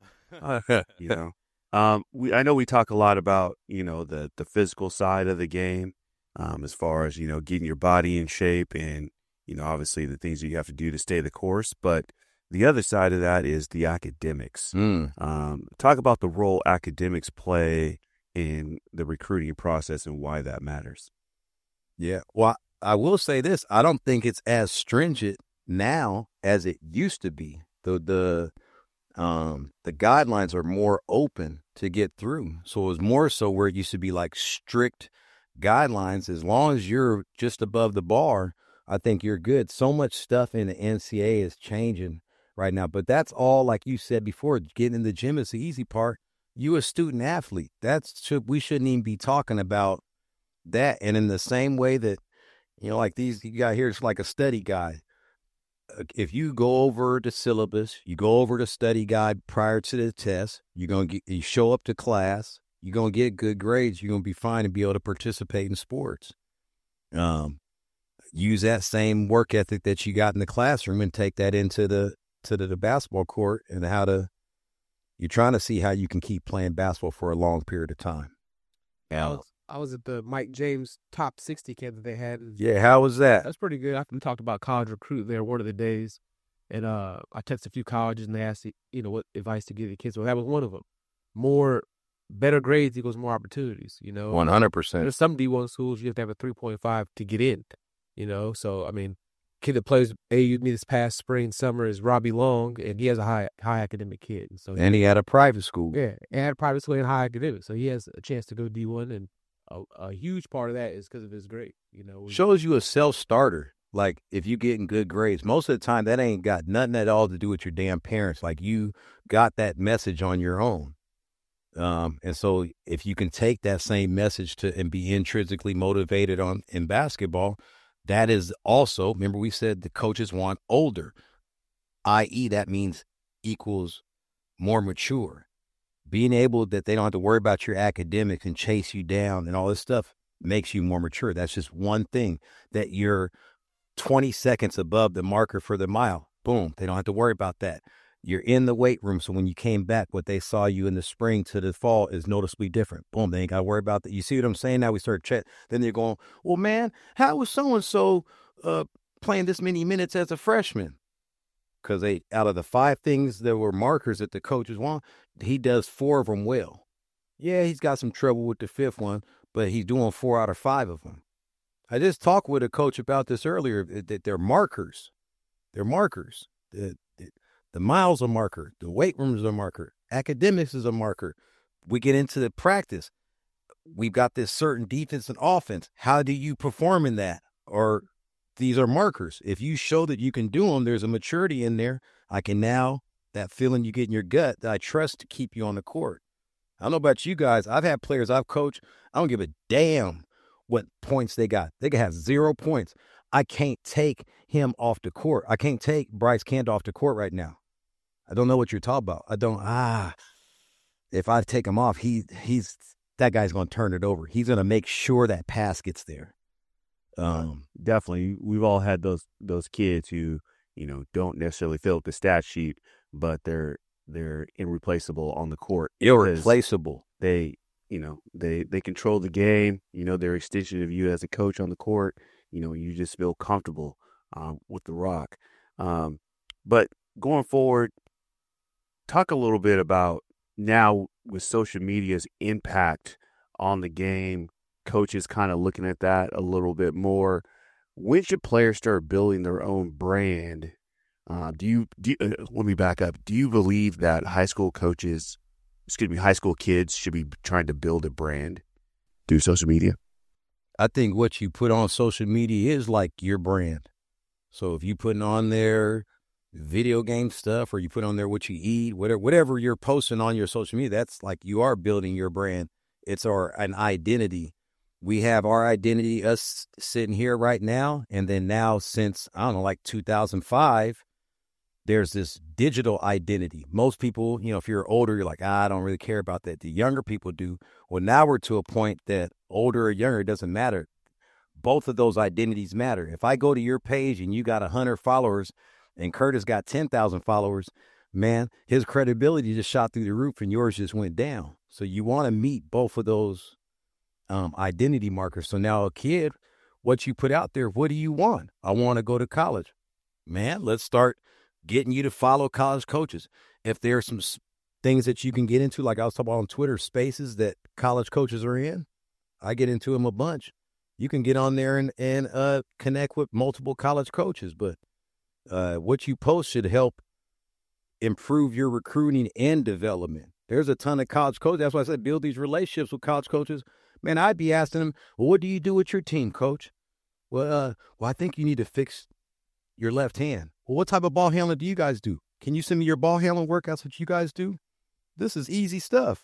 You know, um, we I know we talk a lot about you know the the physical side of the game, um, as far as you know getting your body in shape and you know obviously the things that you have to do to stay the course. But the other side of that is the academics. Mm. Um, talk about the role academics play in the recruiting process and why that matters. Yeah. Well, I will say this. I don't think it's as stringent now as it used to be. The the um the guidelines are more open to get through. So it was more so where it used to be like strict guidelines. As long as you're just above the bar, I think you're good. So much stuff in the N C A A is changing right now. But that's all, like you said before, getting in the gym is the easy part. You a student athlete. That's should we shouldn't even be talking about that. And in the same way that, you know, like these, you got here, it's like a study guide. Uh, If you go over the syllabus, you go over the study guide prior to the test, you're going to get, you show up to class, you're going to get good grades, you're going to be fine and be able to participate in sports. Um, use that same work ethic that you got in the classroom and take that into the, to the, the basketball court and how to, you're trying to see how you can keep playing basketball for a long period of time. I was, I was at the Mike James top sixty camp that they had. and Yeah, how was that? That's pretty good. I, we talked about college recruit there one of the days. And uh, I texted a few colleges and they asked, you know, what advice to give the kids. Well, that was one of them. More, better grades equals more opportunities, you know. one hundred percent. There's some D one schools you have to have a three point five to get in, you know. So, I mean, kid that plays A U with me this past spring, summer is Robbie Long, and he has a high high academic kid. And so, And he had a private school. yeah, and had a private school and high academic. So he has a chance to go D one, and a, a huge part of that is because of his grade, you know. We- Shows you a self-starter. Like, if you getting good grades, most of the time that ain't got nothing at all to do with your damn parents. Like, you got that message on your own. Um, and so if you can take that same message to and be intrinsically motivated on in basketball, that is also, remember we said the coaches want older, that is that means equals more mature. Being able that they don't have to worry about your academics and chase you down and all this stuff makes you more mature. That's just one thing, that you're twenty seconds above the marker for the mile. Boom. They don't have to worry about that. You're in the weight room. So when you came back, what they saw you in the spring to the fall is noticeably different. Boom. They ain't got to worry about that. You see what I'm saying? Now we start check. Then they're going, well, man, how was so-and-so uh, playing this many minutes as a freshman? Because they, out of the five things that were markers that the coaches want, he does four of them well. Yeah, he's got some trouble with the fifth one, but he's doing four out of five of them. I just talked with a coach about this earlier, that they're markers. They're markers. The, the, the miles are marker. The weight room is a marker. Academics is a marker. We get into the practice. we've got this certain defense and offense. How do you perform in that? Or these are markers. If you show that you can do them, there's a maturity in there. I can now, that feeling you get in your gut that I trust to keep you on the court. I don't know about you guys. I've had players I've coached. I don't give a damn what points they got. They can have zero points. I can't take him off the court. I can't take Bryce Cantor off the court right now. I don't know what you're talking about. I don't, ah, if I take him off, he he's, that guy's going to turn it over. He's going to make sure that pass gets there. Um, Definitely. We've all had those, those kids who, you know, don't necessarily fill up the stat sheet, but they're, they're irreplaceable on the court. Irreplaceable. They, you know, they, they control the game. You know, they're extension of you as a coach on the court. You know, you just feel comfortable um, with the rock. Um, but going forward, talk a little bit about now with social media's impact on the game, coaches kind of looking at that a little bit more. When should players start building their own brand? Uh, do you, do you uh, let me back up. Do you believe that high school coaches, excuse me, high school kids should be trying to build a brand through social media? I think what you put on social media is like your brand. So if you putting on there video game stuff or you put on there what you eat, whatever, whatever you're posting on your social media, that's like you are building your brand. It's our an identity. We have our identity, us sitting here right now. And then now since, I don't know, like two thousand five, there's this digital identity. Most people, you know, if you're older, you're like, ah, I don't really care about that. The younger people do. Well, now we're to a point that older or younger, it doesn't matter. Both of those identities matter. If I go to your page and you got one hundred followers and Curtis got ten thousand followers, man, his credibility just shot through the roof and yours just went down. So you want to meet both of those um, identity markers. So now a kid, what you put out there, what do you want? I want to go to college. Man, let's start getting you to follow college coaches. If there's some things that you can get into, like I was talking about on Twitter, spaces that college coaches are in, I get into them a bunch. You can get on there and, and uh, connect with multiple college coaches, but uh, what you post should help improve your recruiting and development. There's a ton of college coaches. That's why I said build these relationships with college coaches. Man, I'd be asking them, well, what do you do with your team, coach? Well, uh, well, I think you need to fix your left hand. Well, what type of ball handling do you guys do? Can you send me your ball handling workouts, what you guys do? This is easy stuff.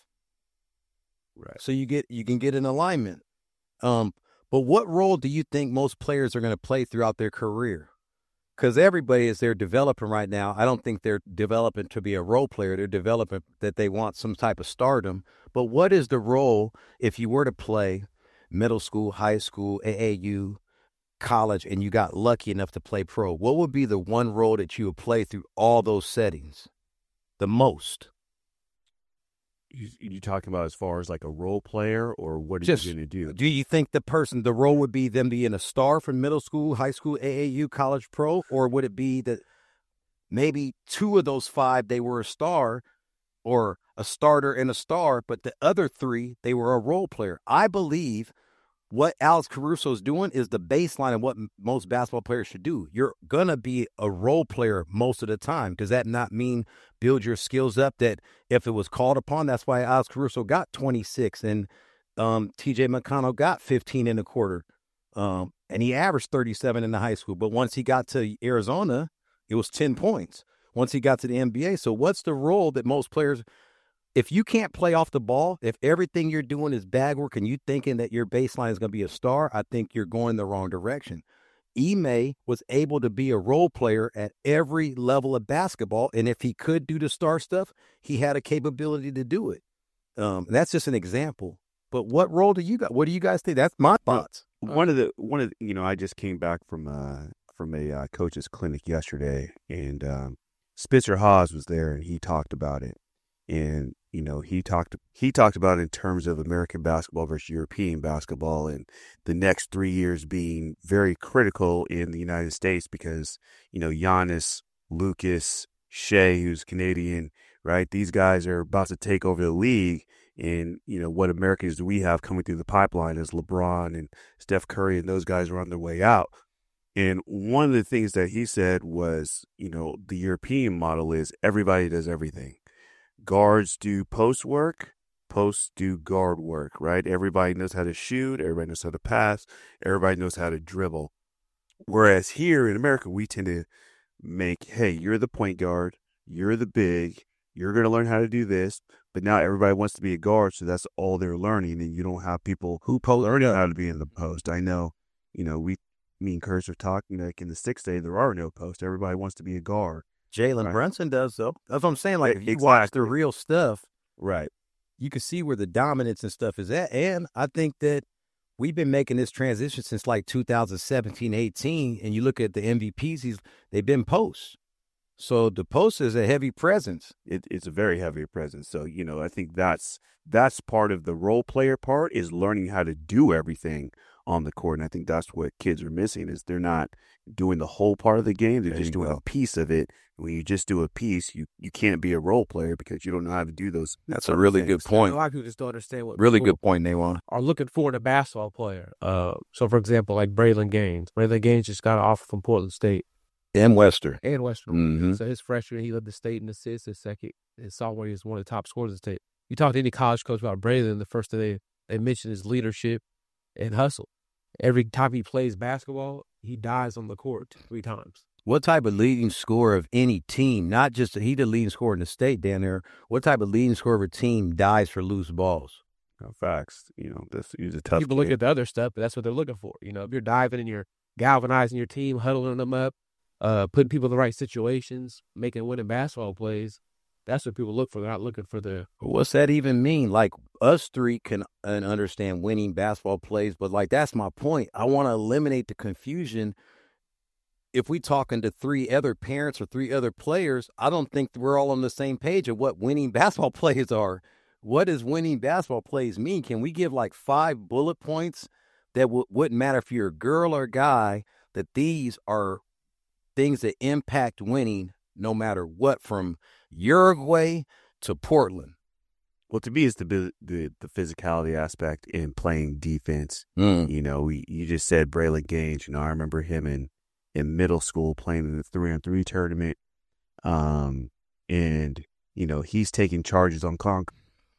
Right. So you get you can get an alignment. Um, but what role do you think most players are going to play throughout their career? Because everybody, as they're developing right now, I don't think they're developing to be a role player. They're developing that they want some type of stardom. But what is the role if you were to play middle school, high school, A A U, college, and you got lucky enough to play pro? What would be the one role that you would play through all those settings the most? You, you talking about as far as like a role player, or what are Just, you going to do? Do you think the person, the role would be them being a star from middle school, high school, A A U, college, pro, or would it be that maybe two of those five, they were a star or a starter and a star, but the other three, they were a role player? I believe what Alex Caruso is doing is the baseline of what m- most basketball players should do. You're going to be a role player most of the time. Does that not mean build your skills up that if it was called upon? That's why Alex Caruso got twenty-six and um, T J McConnell got fifteen in a quarter. Um, and he averaged thirty-seven in the high school. But once he got to Arizona, it was ten points. Once he got to the N B A. So what's the role that most players – if you can't play off the ball, if everything you're doing is bag work and you thinking that your baseline is going to be a star, I think you're going the wrong direction. Ime was able to be a role player at every level of basketball, and if he could do the star stuff, he had a capability to do it. Um, that's just an example. But what role do you got? What do you guys think? That's my thoughts. One of the one of the, you know, I just came back from uh, from a uh, coach's clinic yesterday, and um, Spencer Hawes was there, and he talked about it. And, you know, he talked he talked about it in terms of American basketball versus European basketball, and the next three years being very critical in the United States because, you know, Giannis, Lucas, Shea, who's Canadian, right? These guys are about to take over the league. And, you know, what Americans do we have coming through the pipeline is LeBron and Steph Curry, and those guys are on their way out. And one of the things that he said was, you know, the European model is everybody does everything. Guards do post work, posts do guard work, right? Everybody knows how to shoot. Everybody knows how to pass. Everybody knows how to dribble. Whereas here in America, we tend to make, hey, you're the point guard. You're the big. You're going to learn how to do this. But now everybody wants to be a guard, so that's all they're learning. And you don't have people who learn how to be in the post. I know, you know, we, me and Curtis are talking, like in the sixth day, there are no posts. Everybody wants to be a guard. Jalen right? Brunson does, though. That's what I'm saying. Like, if you exactly. watch the real stuff, right, you can see where the dominance and stuff is at. And I think that we've been making this transition since like two thousand seventeen, eighteen, and you look at the M V Ps, he's, they've been posts. So the post is a heavy presence. It, it's a very heavy presence. So, you know, I think that's that's part of the role player part, is learning how to do everything on the court. And I think that's what kids are missing, is they're not doing the whole part of the game. They're There just you doing go. a piece of it. When you just do a piece, you, you can't be a role player because you don't know how to do those. That's a other really things. good point. A lot of people just don't understand what Really people good point, Naywan. are looking for in a basketball player. Uh, so, for example, like Braylon Gaines. Braylon Gaines just got an offer from Portland State And Wester. and Western. Mm-hmm. So his freshman, he led the state in assists. His second, his sophomore, he was one of the top scorers in the state. You talk to any college coach about Braylon, the first thing they, they mention is leadership and hustle. Every time he plays basketball, he dies on the court three times. What type of leading scorer of any team, not just he the leading scorer in the state down there, what type of leading scorer of a team dies for loose balls? No, facts. You know, this is a tough People look game. at the other stuff, but that's what they're looking for. You know, if you're diving and you're galvanizing your team, huddling them up, uh, putting people in the right situations, making winning basketball plays, that's what people look for. They're not looking for the What's that even mean? Like, us three can uh, understand winning basketball plays, but like, that's my point. I want to eliminate the confusion. If we talking to three other parents or three other players, I don't think we're all on the same page of what winning basketball plays are. What does winning basketball plays mean? Can we give like five bullet points that w- wouldn't matter if you're a girl or a guy, that these are things that impact winning no matter what, from Uruguay to Portland? Well, to me, it's the bu- the the physicality aspect in playing defense. Mm. You know, we, you just said Braylon Gaines. You know, I remember him in, in middle school playing in the three on three tournament, um, and you know he's taking charges on concrete.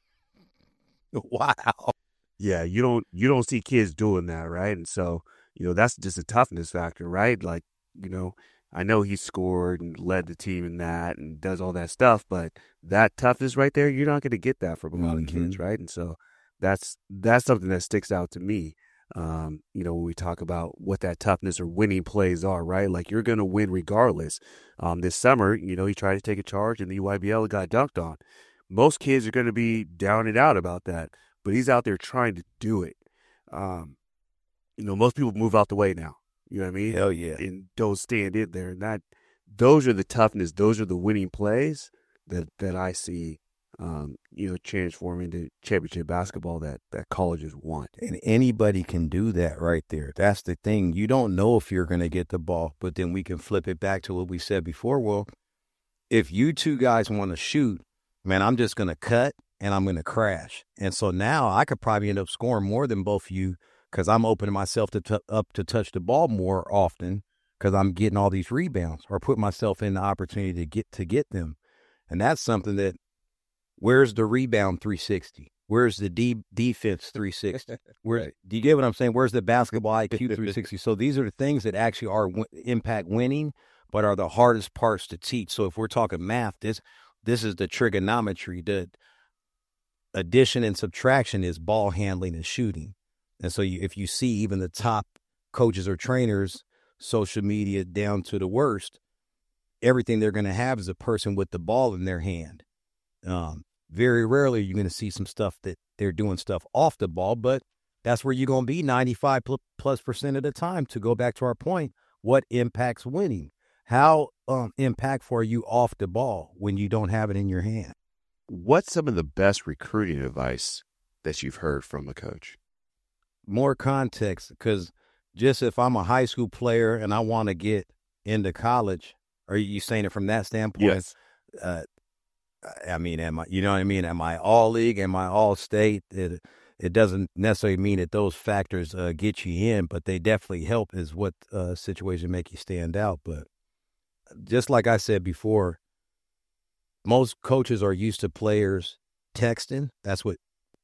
Wow. Yeah, you don't you don't see kids doing that, right? And so, you know, that's just a toughness factor, right? Like, you know, I know he scored and led the team in that and does all that stuff, but that toughness right there, you're not going to get that from a lot of Mm-hmm. kids, right? And so that's that's something that sticks out to me. Um, you know, when we talk about what that toughness or winning plays are, right? Like, you're going to win regardless. Um, this summer, you know, he tried to take a charge and the U Y B L got dunked on. Most kids are going to be down and out about that, but he's out there trying to do it. Um, you know, most people move out the way now. You know what I mean? Hell yeah. And don't stand in there. And that, those are the toughness. Those are the winning plays that, that I see, um, you know, transform into championship basketball that, that colleges want. And anybody can do that right there. That's the thing. You don't know if you're going to get the ball, but then we can flip it back to what we said before. Well, if you two guys want to shoot, man, I'm just going to cut and I'm going to crash. And so now I could probably end up scoring more than both of you because I'm opening myself to t- up to touch the ball more often because I'm getting all these rebounds or put myself in the opportunity to get to get them. And that's something that, where's the rebound three sixty? Where's the de- defense three sixty? Where, Right. Do you get what I'm saying? Where's the basketball I Q three sixty? So these are the things that actually are w- impact winning, but are the hardest parts to teach. So if we're talking math, this this is the trigonometry. The addition and subtraction is ball handling and shooting. And so you, if you see even the top coaches or trainers, social media down to the worst, everything they're going to have is a person with the ball in their hand. Um, very rarely you're going to see some stuff that they're doing stuff off the ball, but that's where you're going to be ninety-five plus percent of the time. To go back to our point, what impacts winning? How um, impactful are you off the ball when you don't have it in your hand? What's some of the best recruiting advice that you've heard from a coach? More context, because just if I'm a high school player and I want to get into college, are you saying it from that standpoint? Yes. Uh, I mean, am I, you know what I mean? Am I all league? Am I all state? It, it doesn't necessarily mean that those factors uh, get you in, but they definitely help is what uh, situation make you stand out. But just like I said before, most coaches are used to players texting. That's what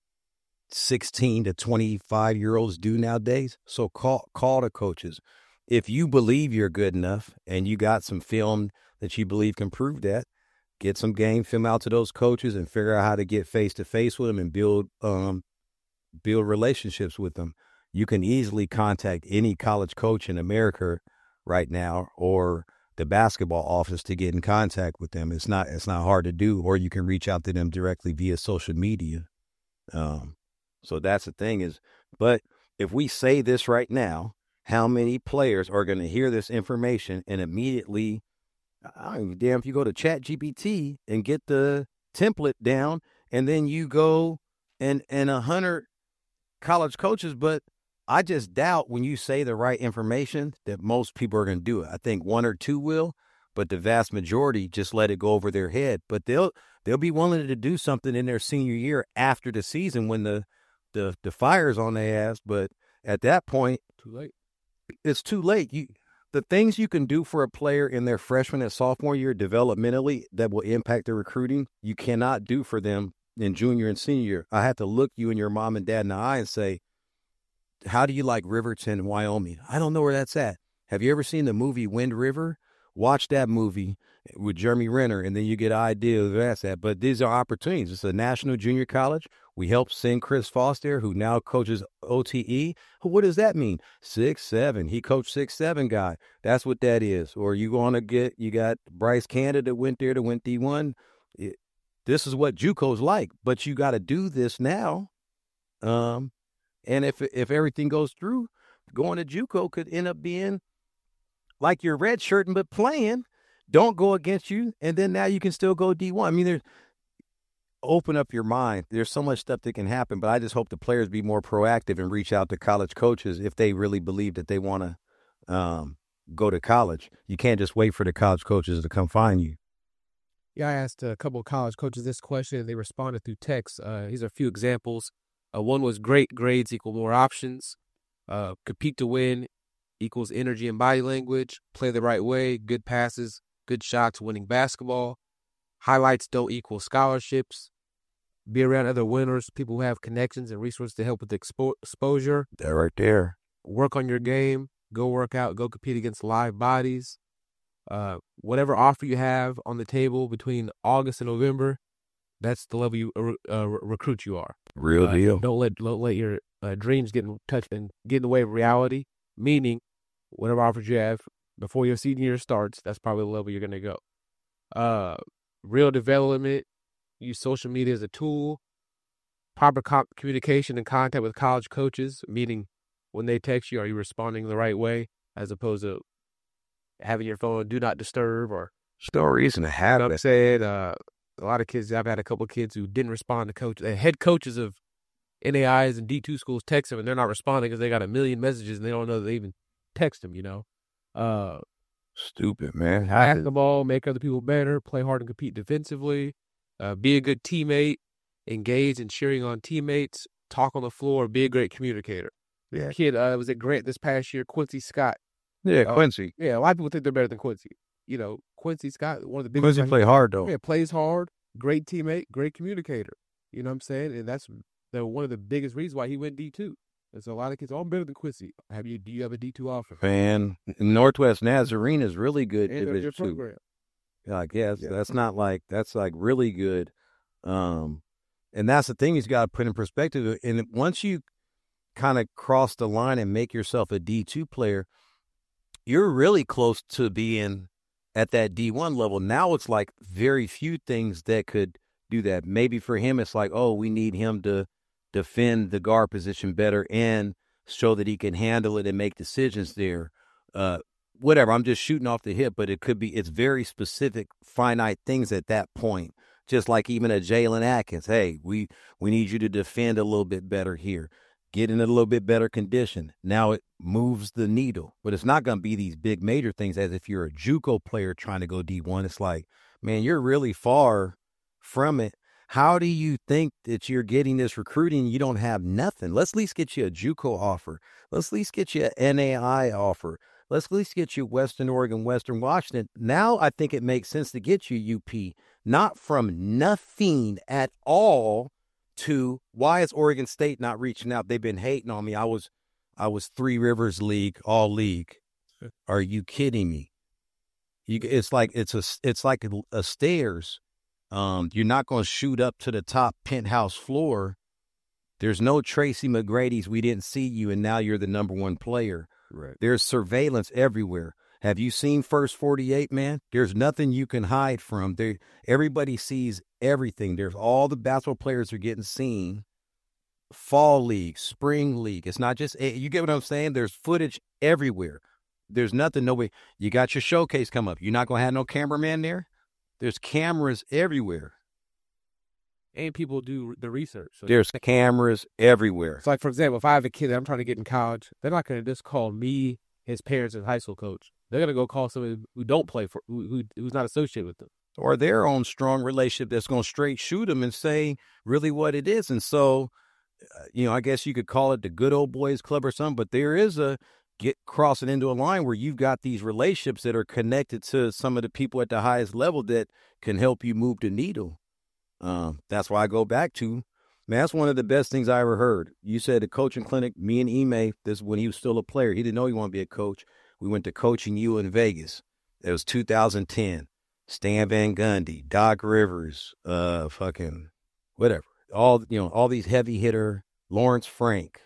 sixteen to twenty-five year olds do nowadays. So call call the coaches. If you believe you're good enough and you got some film that you believe can prove that, get some game film out to those coaches and figure out how to get face to face with them and build um build relationships with them. You can easily contact any college coach in America right now or the basketball office to get in contact with them. It's not it's not hard to do, or you can reach out to them directly via social media. Um, so that's the thing is, but if we say this right now, how many players are going to hear this information and immediately, I don't give a damn if you go to Chat G P T and get the template down, and then you go and and a hundred college coaches, but I just doubt when you say the right information that most people are going to do it. I think one or two will, but the vast majority just let it go over their head. But they'll they'll be willing to do something in their senior year after the season when the the the fire's on their ass. But at that point, Too late. it's too late. You the things you can do for a player in their freshman and sophomore year developmentally that will impact their recruiting, you cannot do for them in junior and senior year. I have to look you and your mom and dad in the eye and say, how do you like Riverton, Wyoming? I don't know where that's at. Have you ever seen the movie Wind River? Watch that movie with Jeremy Renner, and then you get an idea of where that's at. But these are opportunities. It's a national junior college. We helped send Chris Foster, who now coaches O T E. What does that mean? Six, seven. He coached six, seven guy. That's what that is. Or you want to get, you got Bryce Canada that went there to win D one. It, this is what JUCO's like, but you got to do this now. Um, And if if everything goes through, going to JUCO could end up being like you're redshirting but playing. Don't go against you, and then now you can still go D one. I mean, there's open up your mind. There's so much stuff that can happen, but I just hope the players be more proactive and reach out to college coaches if they really believe that they want to um, go to college. You can't just wait for the college coaches to come find you. Yeah, I asked a couple of college coaches this question, and they responded through text. Uh, here's a few examples. Uh, one was great grades equal more options. Uh, compete to win equals energy and body language. Play the right way. Good passes, good shots, winning basketball. Highlights don't equal scholarships. Be around other winners, people who have connections and resources to help with expo- exposure. That right there. Work on your game. Go work out. Go compete against live bodies. Uh, whatever offer you have on the table between August and November, that's the level you uh, recruit you are. Real uh, deal. Don't let don't let your uh, dreams get in touch and get in the way of reality. Meaning, whatever offers you have before your senior year starts, that's probably the level you're going to go. Uh, real development. Use social media as a tool. Proper com- communication and contact with college coaches. Meaning, when they text you, are you responding the right way, as opposed to having your phone do not disturb or. There's no reason to have You know what I'm it. saying? Uh, a lot of kids, I've had a couple of kids who didn't respond to coaches. Uh, head coaches of N A Is and D two schools text them, and they're not responding because they got a million messages and they don't know that they even text them, you know? Uh, Stupid, man. pass the ball, make other people better, play hard and compete defensively, uh, be a good teammate, engage in cheering on teammates, talk on the floor, be a great communicator. Yeah. Kid, uh, was at Grant this past year, Quincy Scott. Yeah, Uh, Quincy. Yeah, a lot of people think they're better than Quincy. You know, Quincy Scott, one of the biggest. Quincy play hard, though. Yeah, plays hard, great teammate, great communicator. You know what I'm saying? And that's the, one of the biggest reasons why he went D two. There's a lot of kids, oh, I'm better than Quincy. Have you? Do you have a D two offer? Man, Northwest Nazarene is really good. And their, Division their two. program. Like, yeah, Yeah. that's not like, that's like really good. Um, and that's the thing he's got to put in perspective. And once you kind of cross the line and make yourself a D two player, you're really close to being at that D one level. Now it's like very few things that could do that. Maybe for him, it's like, oh, we need him to defend the guard position better and show that he can handle it and make decisions there. Uh, whatever, I'm just shooting off the hip, but it could be, it's very specific, finite things at that point. Just like even a Jalen Atkins, hey, we, we need you to defend a little bit better here. Get in a little bit better condition. Now it moves the needle, but it's not going to be these big major things as if you're a JUCO player trying to go D one. It's like, man, you're really far from it. How do you think that you're getting this recruiting? You don't have nothing. Let's at least get you a JUCO offer. Let's at least get you an N A I offer. Let's at least get you Western Oregon, Western Washington. Now I think it makes sense to get you U P, not from nothing at all Two, why is Oregon State not reaching out? They've been hating on me. I was, I was Three Rivers League, all league. Are you kidding me? You, it's like it's a, it's like a, a stairs. Um, you're not going to shoot up to the top penthouse floor. There's no Tracy McGrady's. We didn't see you, and now you're the number one player. Right. There's surveillance everywhere. Have you seen First forty-eight, man? There's nothing you can hide from. There, everybody sees everything. There's all the basketball players are getting seen. Fall league, spring league. It's not just, you get what I'm saying? There's footage everywhere. There's nothing, nobody. You got your showcase come up. You're not going to have no cameraman there? There's cameras everywhere. And people do the research. So There's cameras everywhere. it's like, for example, if I have a kid that I'm trying to get in college, they're not going to just call me, his parents, and high school coach. They're going to go call somebody who don't play for, who, who who's not associated with them. Or their own strong relationship that's going to straight shoot them and say really what it is. And so, uh, you know, I guess you could call it the good old boys club or something, but there is a get crossing into a line where you've got these relationships that are connected to some of the people at the highest level that can help you move the needle. Um, that's why I go back to, man, that's one of the best things I ever heard. You said the coaching clinic, me and Ime, this when he was still a player. He didn't know he wanted to be a coach. We went to Coaching U in Vegas. It was two thousand ten. Stan Van Gundy, Doc Rivers, uh, fucking whatever. All, you know, all these heavy hitter, Lawrence Frank,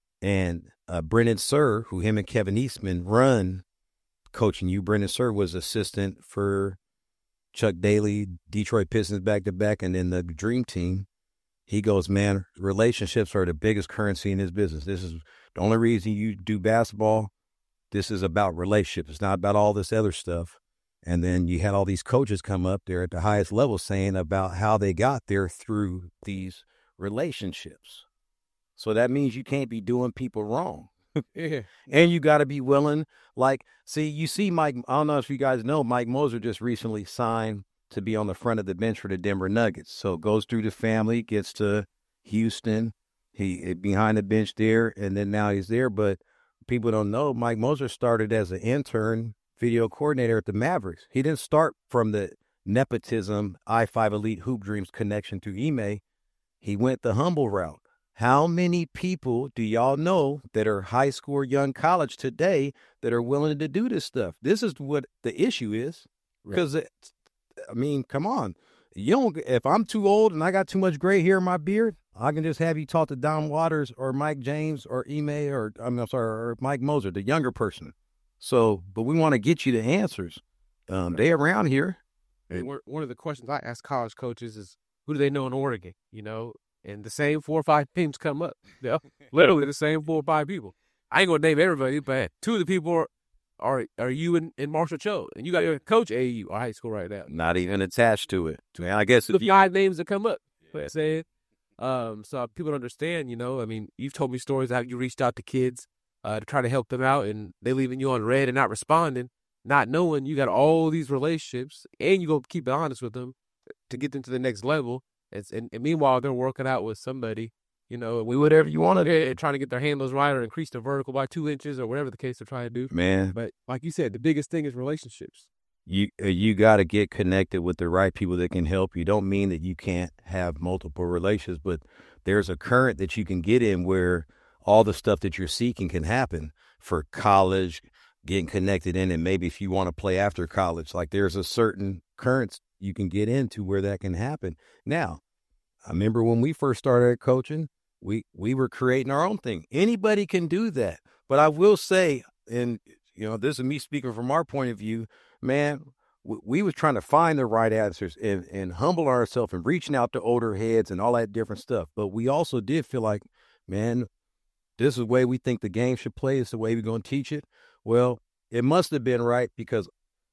and uh, Brennan Surr, who him and Kevin Eastman run Coaching U. Brennan Surr was assistant for Chuck Daly, Detroit Pistons back to back, and then the Dream Team. He goes, man, relationships are the biggest currency in this business. This is the only reason you do basketball. This is about relationships. It's not about all this other stuff. And then you had all these coaches come up there at the highest level saying about how they got there through these relationships. So that means you can't be doing people wrong. Yeah. And you got to be willing. Like, see, you see Mike, I don't know if you guys know, Mike Moser just recently signed to be on the front of the bench for the Denver Nuggets. So it goes through the family, gets to Houston, he behind the bench there, and then now he's there. But people don't know, Mike Moser started as an intern video coordinator at the Mavericks. He didn't start from the nepotism, I five Elite Hoop Dreams connection to Ime. He went the humble route. How many people do y'all know that are high school or young college today that are willing to do this stuff? This is what the issue is. Because, right. I mean, come on. You don't, if I'm too old and I got too much gray hair in my beard, I can just have you talk to Don Waters or Mike James or Ime or, I'm sorry, or Mike Moser, the younger person. So, but we want to get you the answers. Um, they around here. One of the questions I ask college coaches is, who do they know in Oregon? You know, and the same four or five teams come up. Yeah, literally the same four or five people. I ain't gonna name everybody, but two of the people are are, are you and, and Marshall Cho, and you got your coach A A U or high school right now. Not even attached to it. I guess the five names that come up. Yeah. Saying, um, so people understand. You know, I mean, you've told me stories how you reached out to kids uh, to try to help them out, and they leaving you on red and not responding, not knowing you got all these relationships, and you go keep it honest with them to get them to the next level. It's, and, and meanwhile, they're working out with somebody, you know, we whatever you want to, trying to get their handles right or increase their vertical by two inches or whatever the case they're trying to do. Man. But like you said, the biggest thing is relationships. You uh, you got to get connected with the right people that can help you. Don't mean that you can't have multiple relations, but there's a current that you can get in where all the stuff that you're seeking can happen for college, getting connected in, and maybe if you want to play after college, like there's a certain currents you can get into where that can happen. Now, I remember when we first started coaching, we, we were creating our own thing. Anybody can do that. But I will say, and you know, this is me speaking from our point of view, man, we, we was trying to find the right answers and, and humble ourselves and reaching out to older heads and all that different stuff. But we also did feel like, man, this is the way we think the game should play. It's the way we're going to teach it. Well, it must have been right because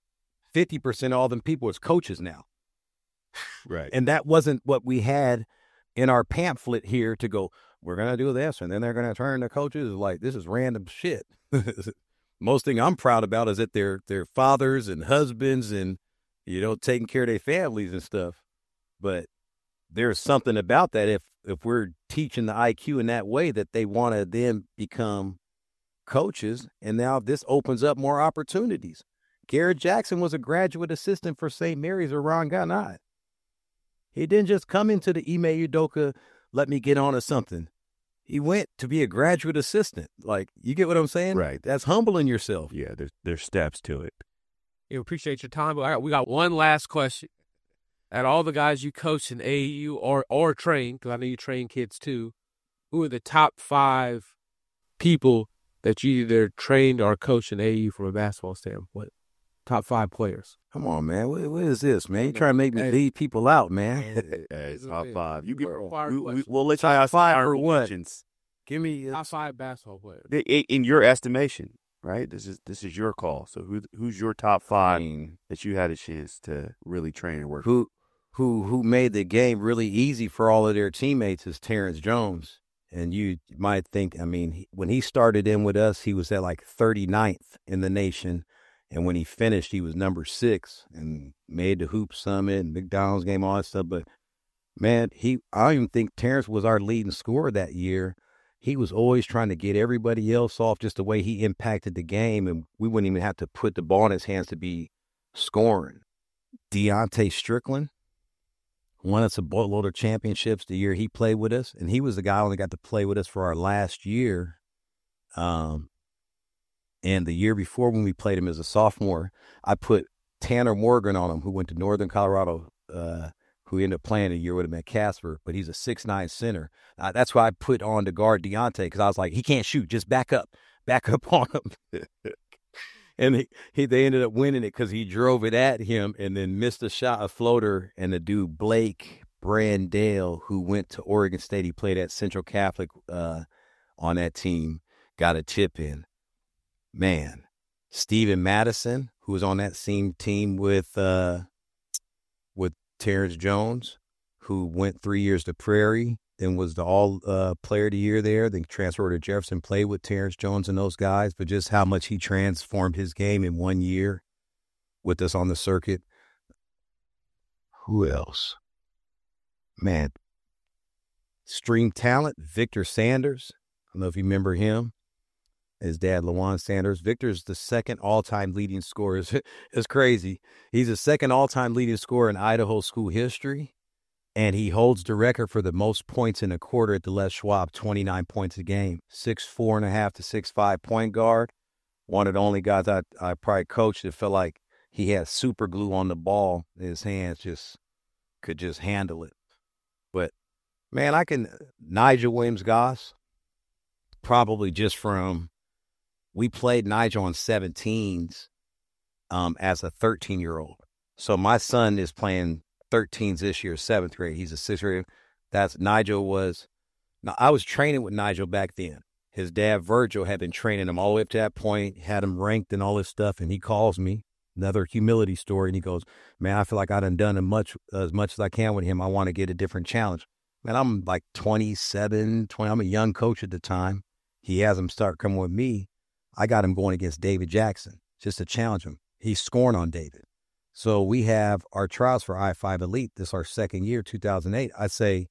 fifty percent of all them people is coaches now. Right. And that wasn't what we had in our pamphlet here to go, we're going to do this, and then they're going to turn to coaches. Like, this is random shit. Most thing I'm proud about is that they're, they're fathers and husbands and, you know, taking care of their families and stuff. But there's something about that if, if we're teaching the I Q in that way that they want to then become coaches, and now this opens up more opportunities. Garrett Jackson was a graduate assistant for Saint Mary's or Ron Gannat. He didn't just come into the Ime Udoka let me get on to something. He went to be a graduate assistant. Like, you get what I'm saying? Right. That's humbling yourself. Yeah, there's there's steps to it. Yeah, appreciate your time. But I got, we got one last question. At all the guys you coached in A A U or or trained, because I know you train kids too, who are the top five people that you either trained or coached in A A U from a basketball standpoint? Top five players. Come on, man. What, what is this, man? You trying to make me leave people out, man? Hey, top five. You get, Required we, we, question. we'll let you have five for what? questions. Give me Top five basketball players. In, in your estimation, right? This is this is your call. So who who's your top five that you had a chance to really train and work? Who who who made the game really easy for all of their teammates is Terrence Jones. And you might think, I mean, he, when he started in with us, he was at like thirty-ninth in the nation. And when he finished, he was number six and made the Hoop Summit and McDonald's game, all that stuff. But, man, he I don't even think Terrence was our leading scorer that year. He was always trying to get everybody else off, just the way he impacted the game. And we wouldn't even have to put the ball in his hands to be scoring. Deontay Strickland won us a boatload of championships the year he played with us. And he was the guy who only got to play with us for our last year. Um, and the year before when we played him as a sophomore, I put Tanner Morgan on him, who went to Northern Colorado, uh, who ended up playing a year with him at Casper, but he's a six nine center. Uh, that's why I put on to guard Deontay, because I was like, he can't shoot. Just back up. Back up on him. And he, he they ended up winning it because he drove it at him and then missed a shot, a floater, and the dude Blake Brandale, who went to Oregon State, he played at Central Catholic uh, on that team, got a tip in. Man, Steven Madison, who was on that same team with uh, with Terrence Jones, who went three years to Prairie, then was the all uh, player of the year there, then transferred to Jefferson, played with Terrence Jones and those guys, but just how much he transformed his game in one year with us on the circuit. Who else? Man, stream talent, Victor Sanders. I don't know if you remember him. His dad, LaJuan Sanders. Victor's the second all-time leading scorer. It's, it's crazy. He's the second all-time leading scorer in Idaho school history, and he holds the record for the most points in a quarter at the Les Schwab, twenty-nine points a game. six four and a half to six five point guard. One of the only guys I, I probably coached that felt like he had super glue on the ball. His hands just could just handle it. But, man, I can – Nigel Williams-Goss, probably just from – we played Nigel on seventeens um, as a thirteen-year-old. So my son is playing thirteens this year, seventh grade. He's a sixth grade. That's Nigel was – now, I was training with Nigel back then. His dad, Virgil, had been training him all the way up to that point, had him ranked and all this stuff, and he calls me, another humility story, and he goes, man, I feel like I done done as much, as much as I can with him. I want to get a different challenge. Man, I'm like twenty-seven, twenty. I'm a young coach at the time. He has him start coming with me. I got him going against David Jackson just to challenge him. He's scoring on David. So we have our trials for I five Elite. This is our second year, two thousand eight. I say,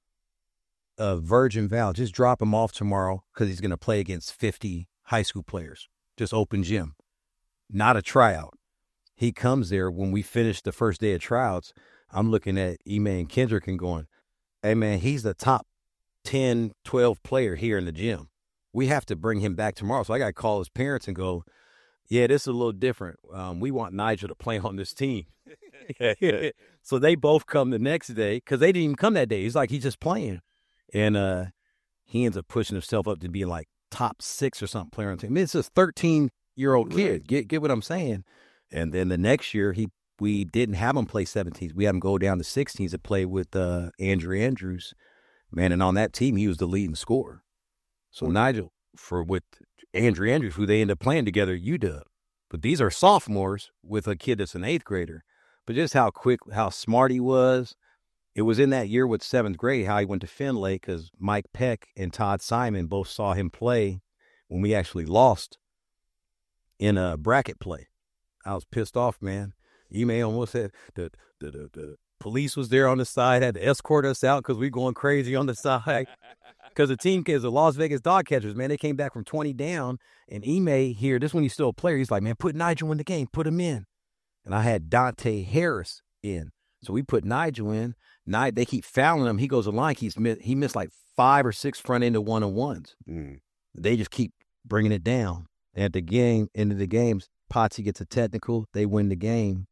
uh, Virgin Val, just drop him off tomorrow because he's going to play against fifty high school players. Just open gym. Not a tryout. He comes there when we finish the first day of tryouts. I'm looking at Ime and Kendrick and going, hey, man, he's the top ten, twelve player here in the gym. We have to bring him back tomorrow. So I got to call his parents and go, yeah, this is a little different. Um, we want Nigel to play on this team. So they both come the next day because they didn't even come that day. He's like, he's just playing. And uh, he ends up pushing himself up to be like top six or something player on the team. I mean, it's a thirteen-year-old kid. Right. Get get what I'm saying? And then the next year, he we didn't have him play seventeens. We had him go down to sixteens to play with uh, Andrew Andrews. Man, and on that team, he was the leading scorer. So Nigel, for with Andrew Andrews, who they end up playing together, U W. But these are sophomores with a kid that's an eighth grader. But just how quick, how smart he was. It was in that year with seventh grade how he went to Findlay because Mike Peck and Todd Simon both saw him play when we actually lost in a bracket play. I was pissed off, man. Email almost said the, the, the, the police was there on the side, had to escort us out because we going crazy on the side. Because the team is the Las Vegas Dog Catchers, man. They came back from twenty down, and Ime here, this when he's still a player, he's like, man, put Nigel in the game, put him in. And I had Dante Harris in. So we put Nigel in. Nigel, they keep fouling him. He goes to the line. He's miss, he missed like five or six front end of one-on-ones. Mm. They just keep bringing it down. And at the game, end of the games, Potsy gets a technical. They win the game.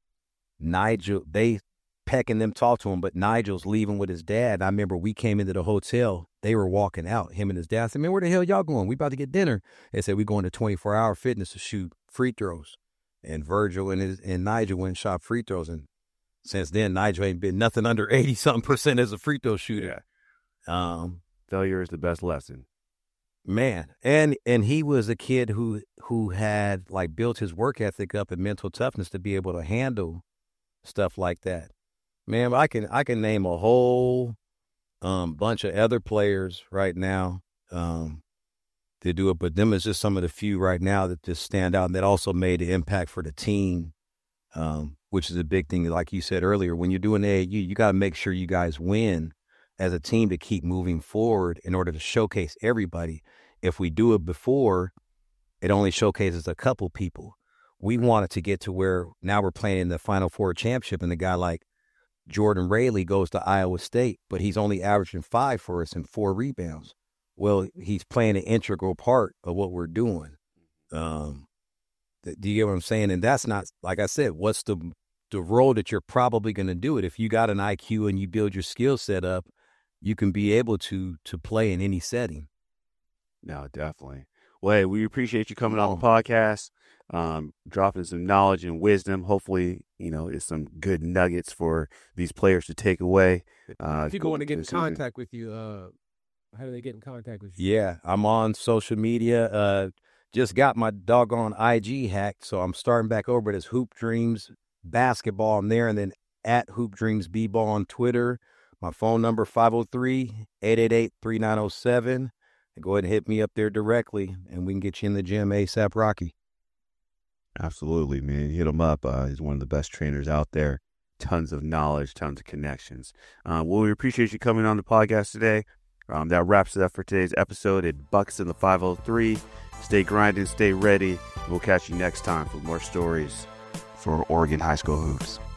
Nigel, they pecking them, talk to him, but Nigel's leaving with his dad. I remember we came into the hotel. They were walking out, him and his dad. I said, man, where the hell y'all going? We about to get dinner. They said, we going to twenty-four hour fitness to shoot free throws. And Virgil and his, and Nigel went and shot free throws. And since then, Nigel ain't been nothing under eighty-something percent as a free throw shooter. Yeah. Um, Failure is the best lesson. Man, and and he was a kid who who had like built his work ethic up and mental toughness to be able to handle stuff like that. Man, I can I can name a whole um, bunch of other players right now um, to do it, but them is just some of the few right now that just stand out and that also made the impact for the team, um, which is a big thing. Like you said earlier, when you're doing A A U, you got to make sure you guys win as a team to keep moving forward in order to showcase everybody. If we do it before, it only showcases a couple people. We wanted to get to where now we're playing in the Final Four championship, and the guy like Jordan Rayleigh goes to Iowa State, but he's only averaging five for us and four rebounds. Well, he's playing an integral part of what we're doing. Um, do you get what I'm saying? And that's not, like I said, what's the the role that you're probably going to do it. If you got an I Q and you build your skill set up, you can be able to to play in any setting. No, definitely. Well, hey, we appreciate you coming on the podcast, um, dropping some knowledge and wisdom. Hopefully, you know, it's some good nuggets for these players to take away. Uh, if people want to get in contact with you, uh, how do they get in contact with you? Yeah, I'm on social media. Uh, just got my doggone I G hacked, so I'm starting back over. But it's Hoop Dreams Basketball. I'm there, and then at Hoop Dreams B-Ball on Twitter. My phone number, five oh three, eight eight eight, three nine oh seven. Go ahead and hit me up there directly, and we can get you in the gym ASAP Rocky. Absolutely, man. Hit him up. Uh, he's one of the best trainers out there. Tons of knowledge, tons of connections. Uh, well, we appreciate you coming on the podcast today. Um, that wraps it up for today's episode at Bucks in the five oh three. Stay grinding, stay ready. We'll catch you next time for more stories for Oregon high school hoops.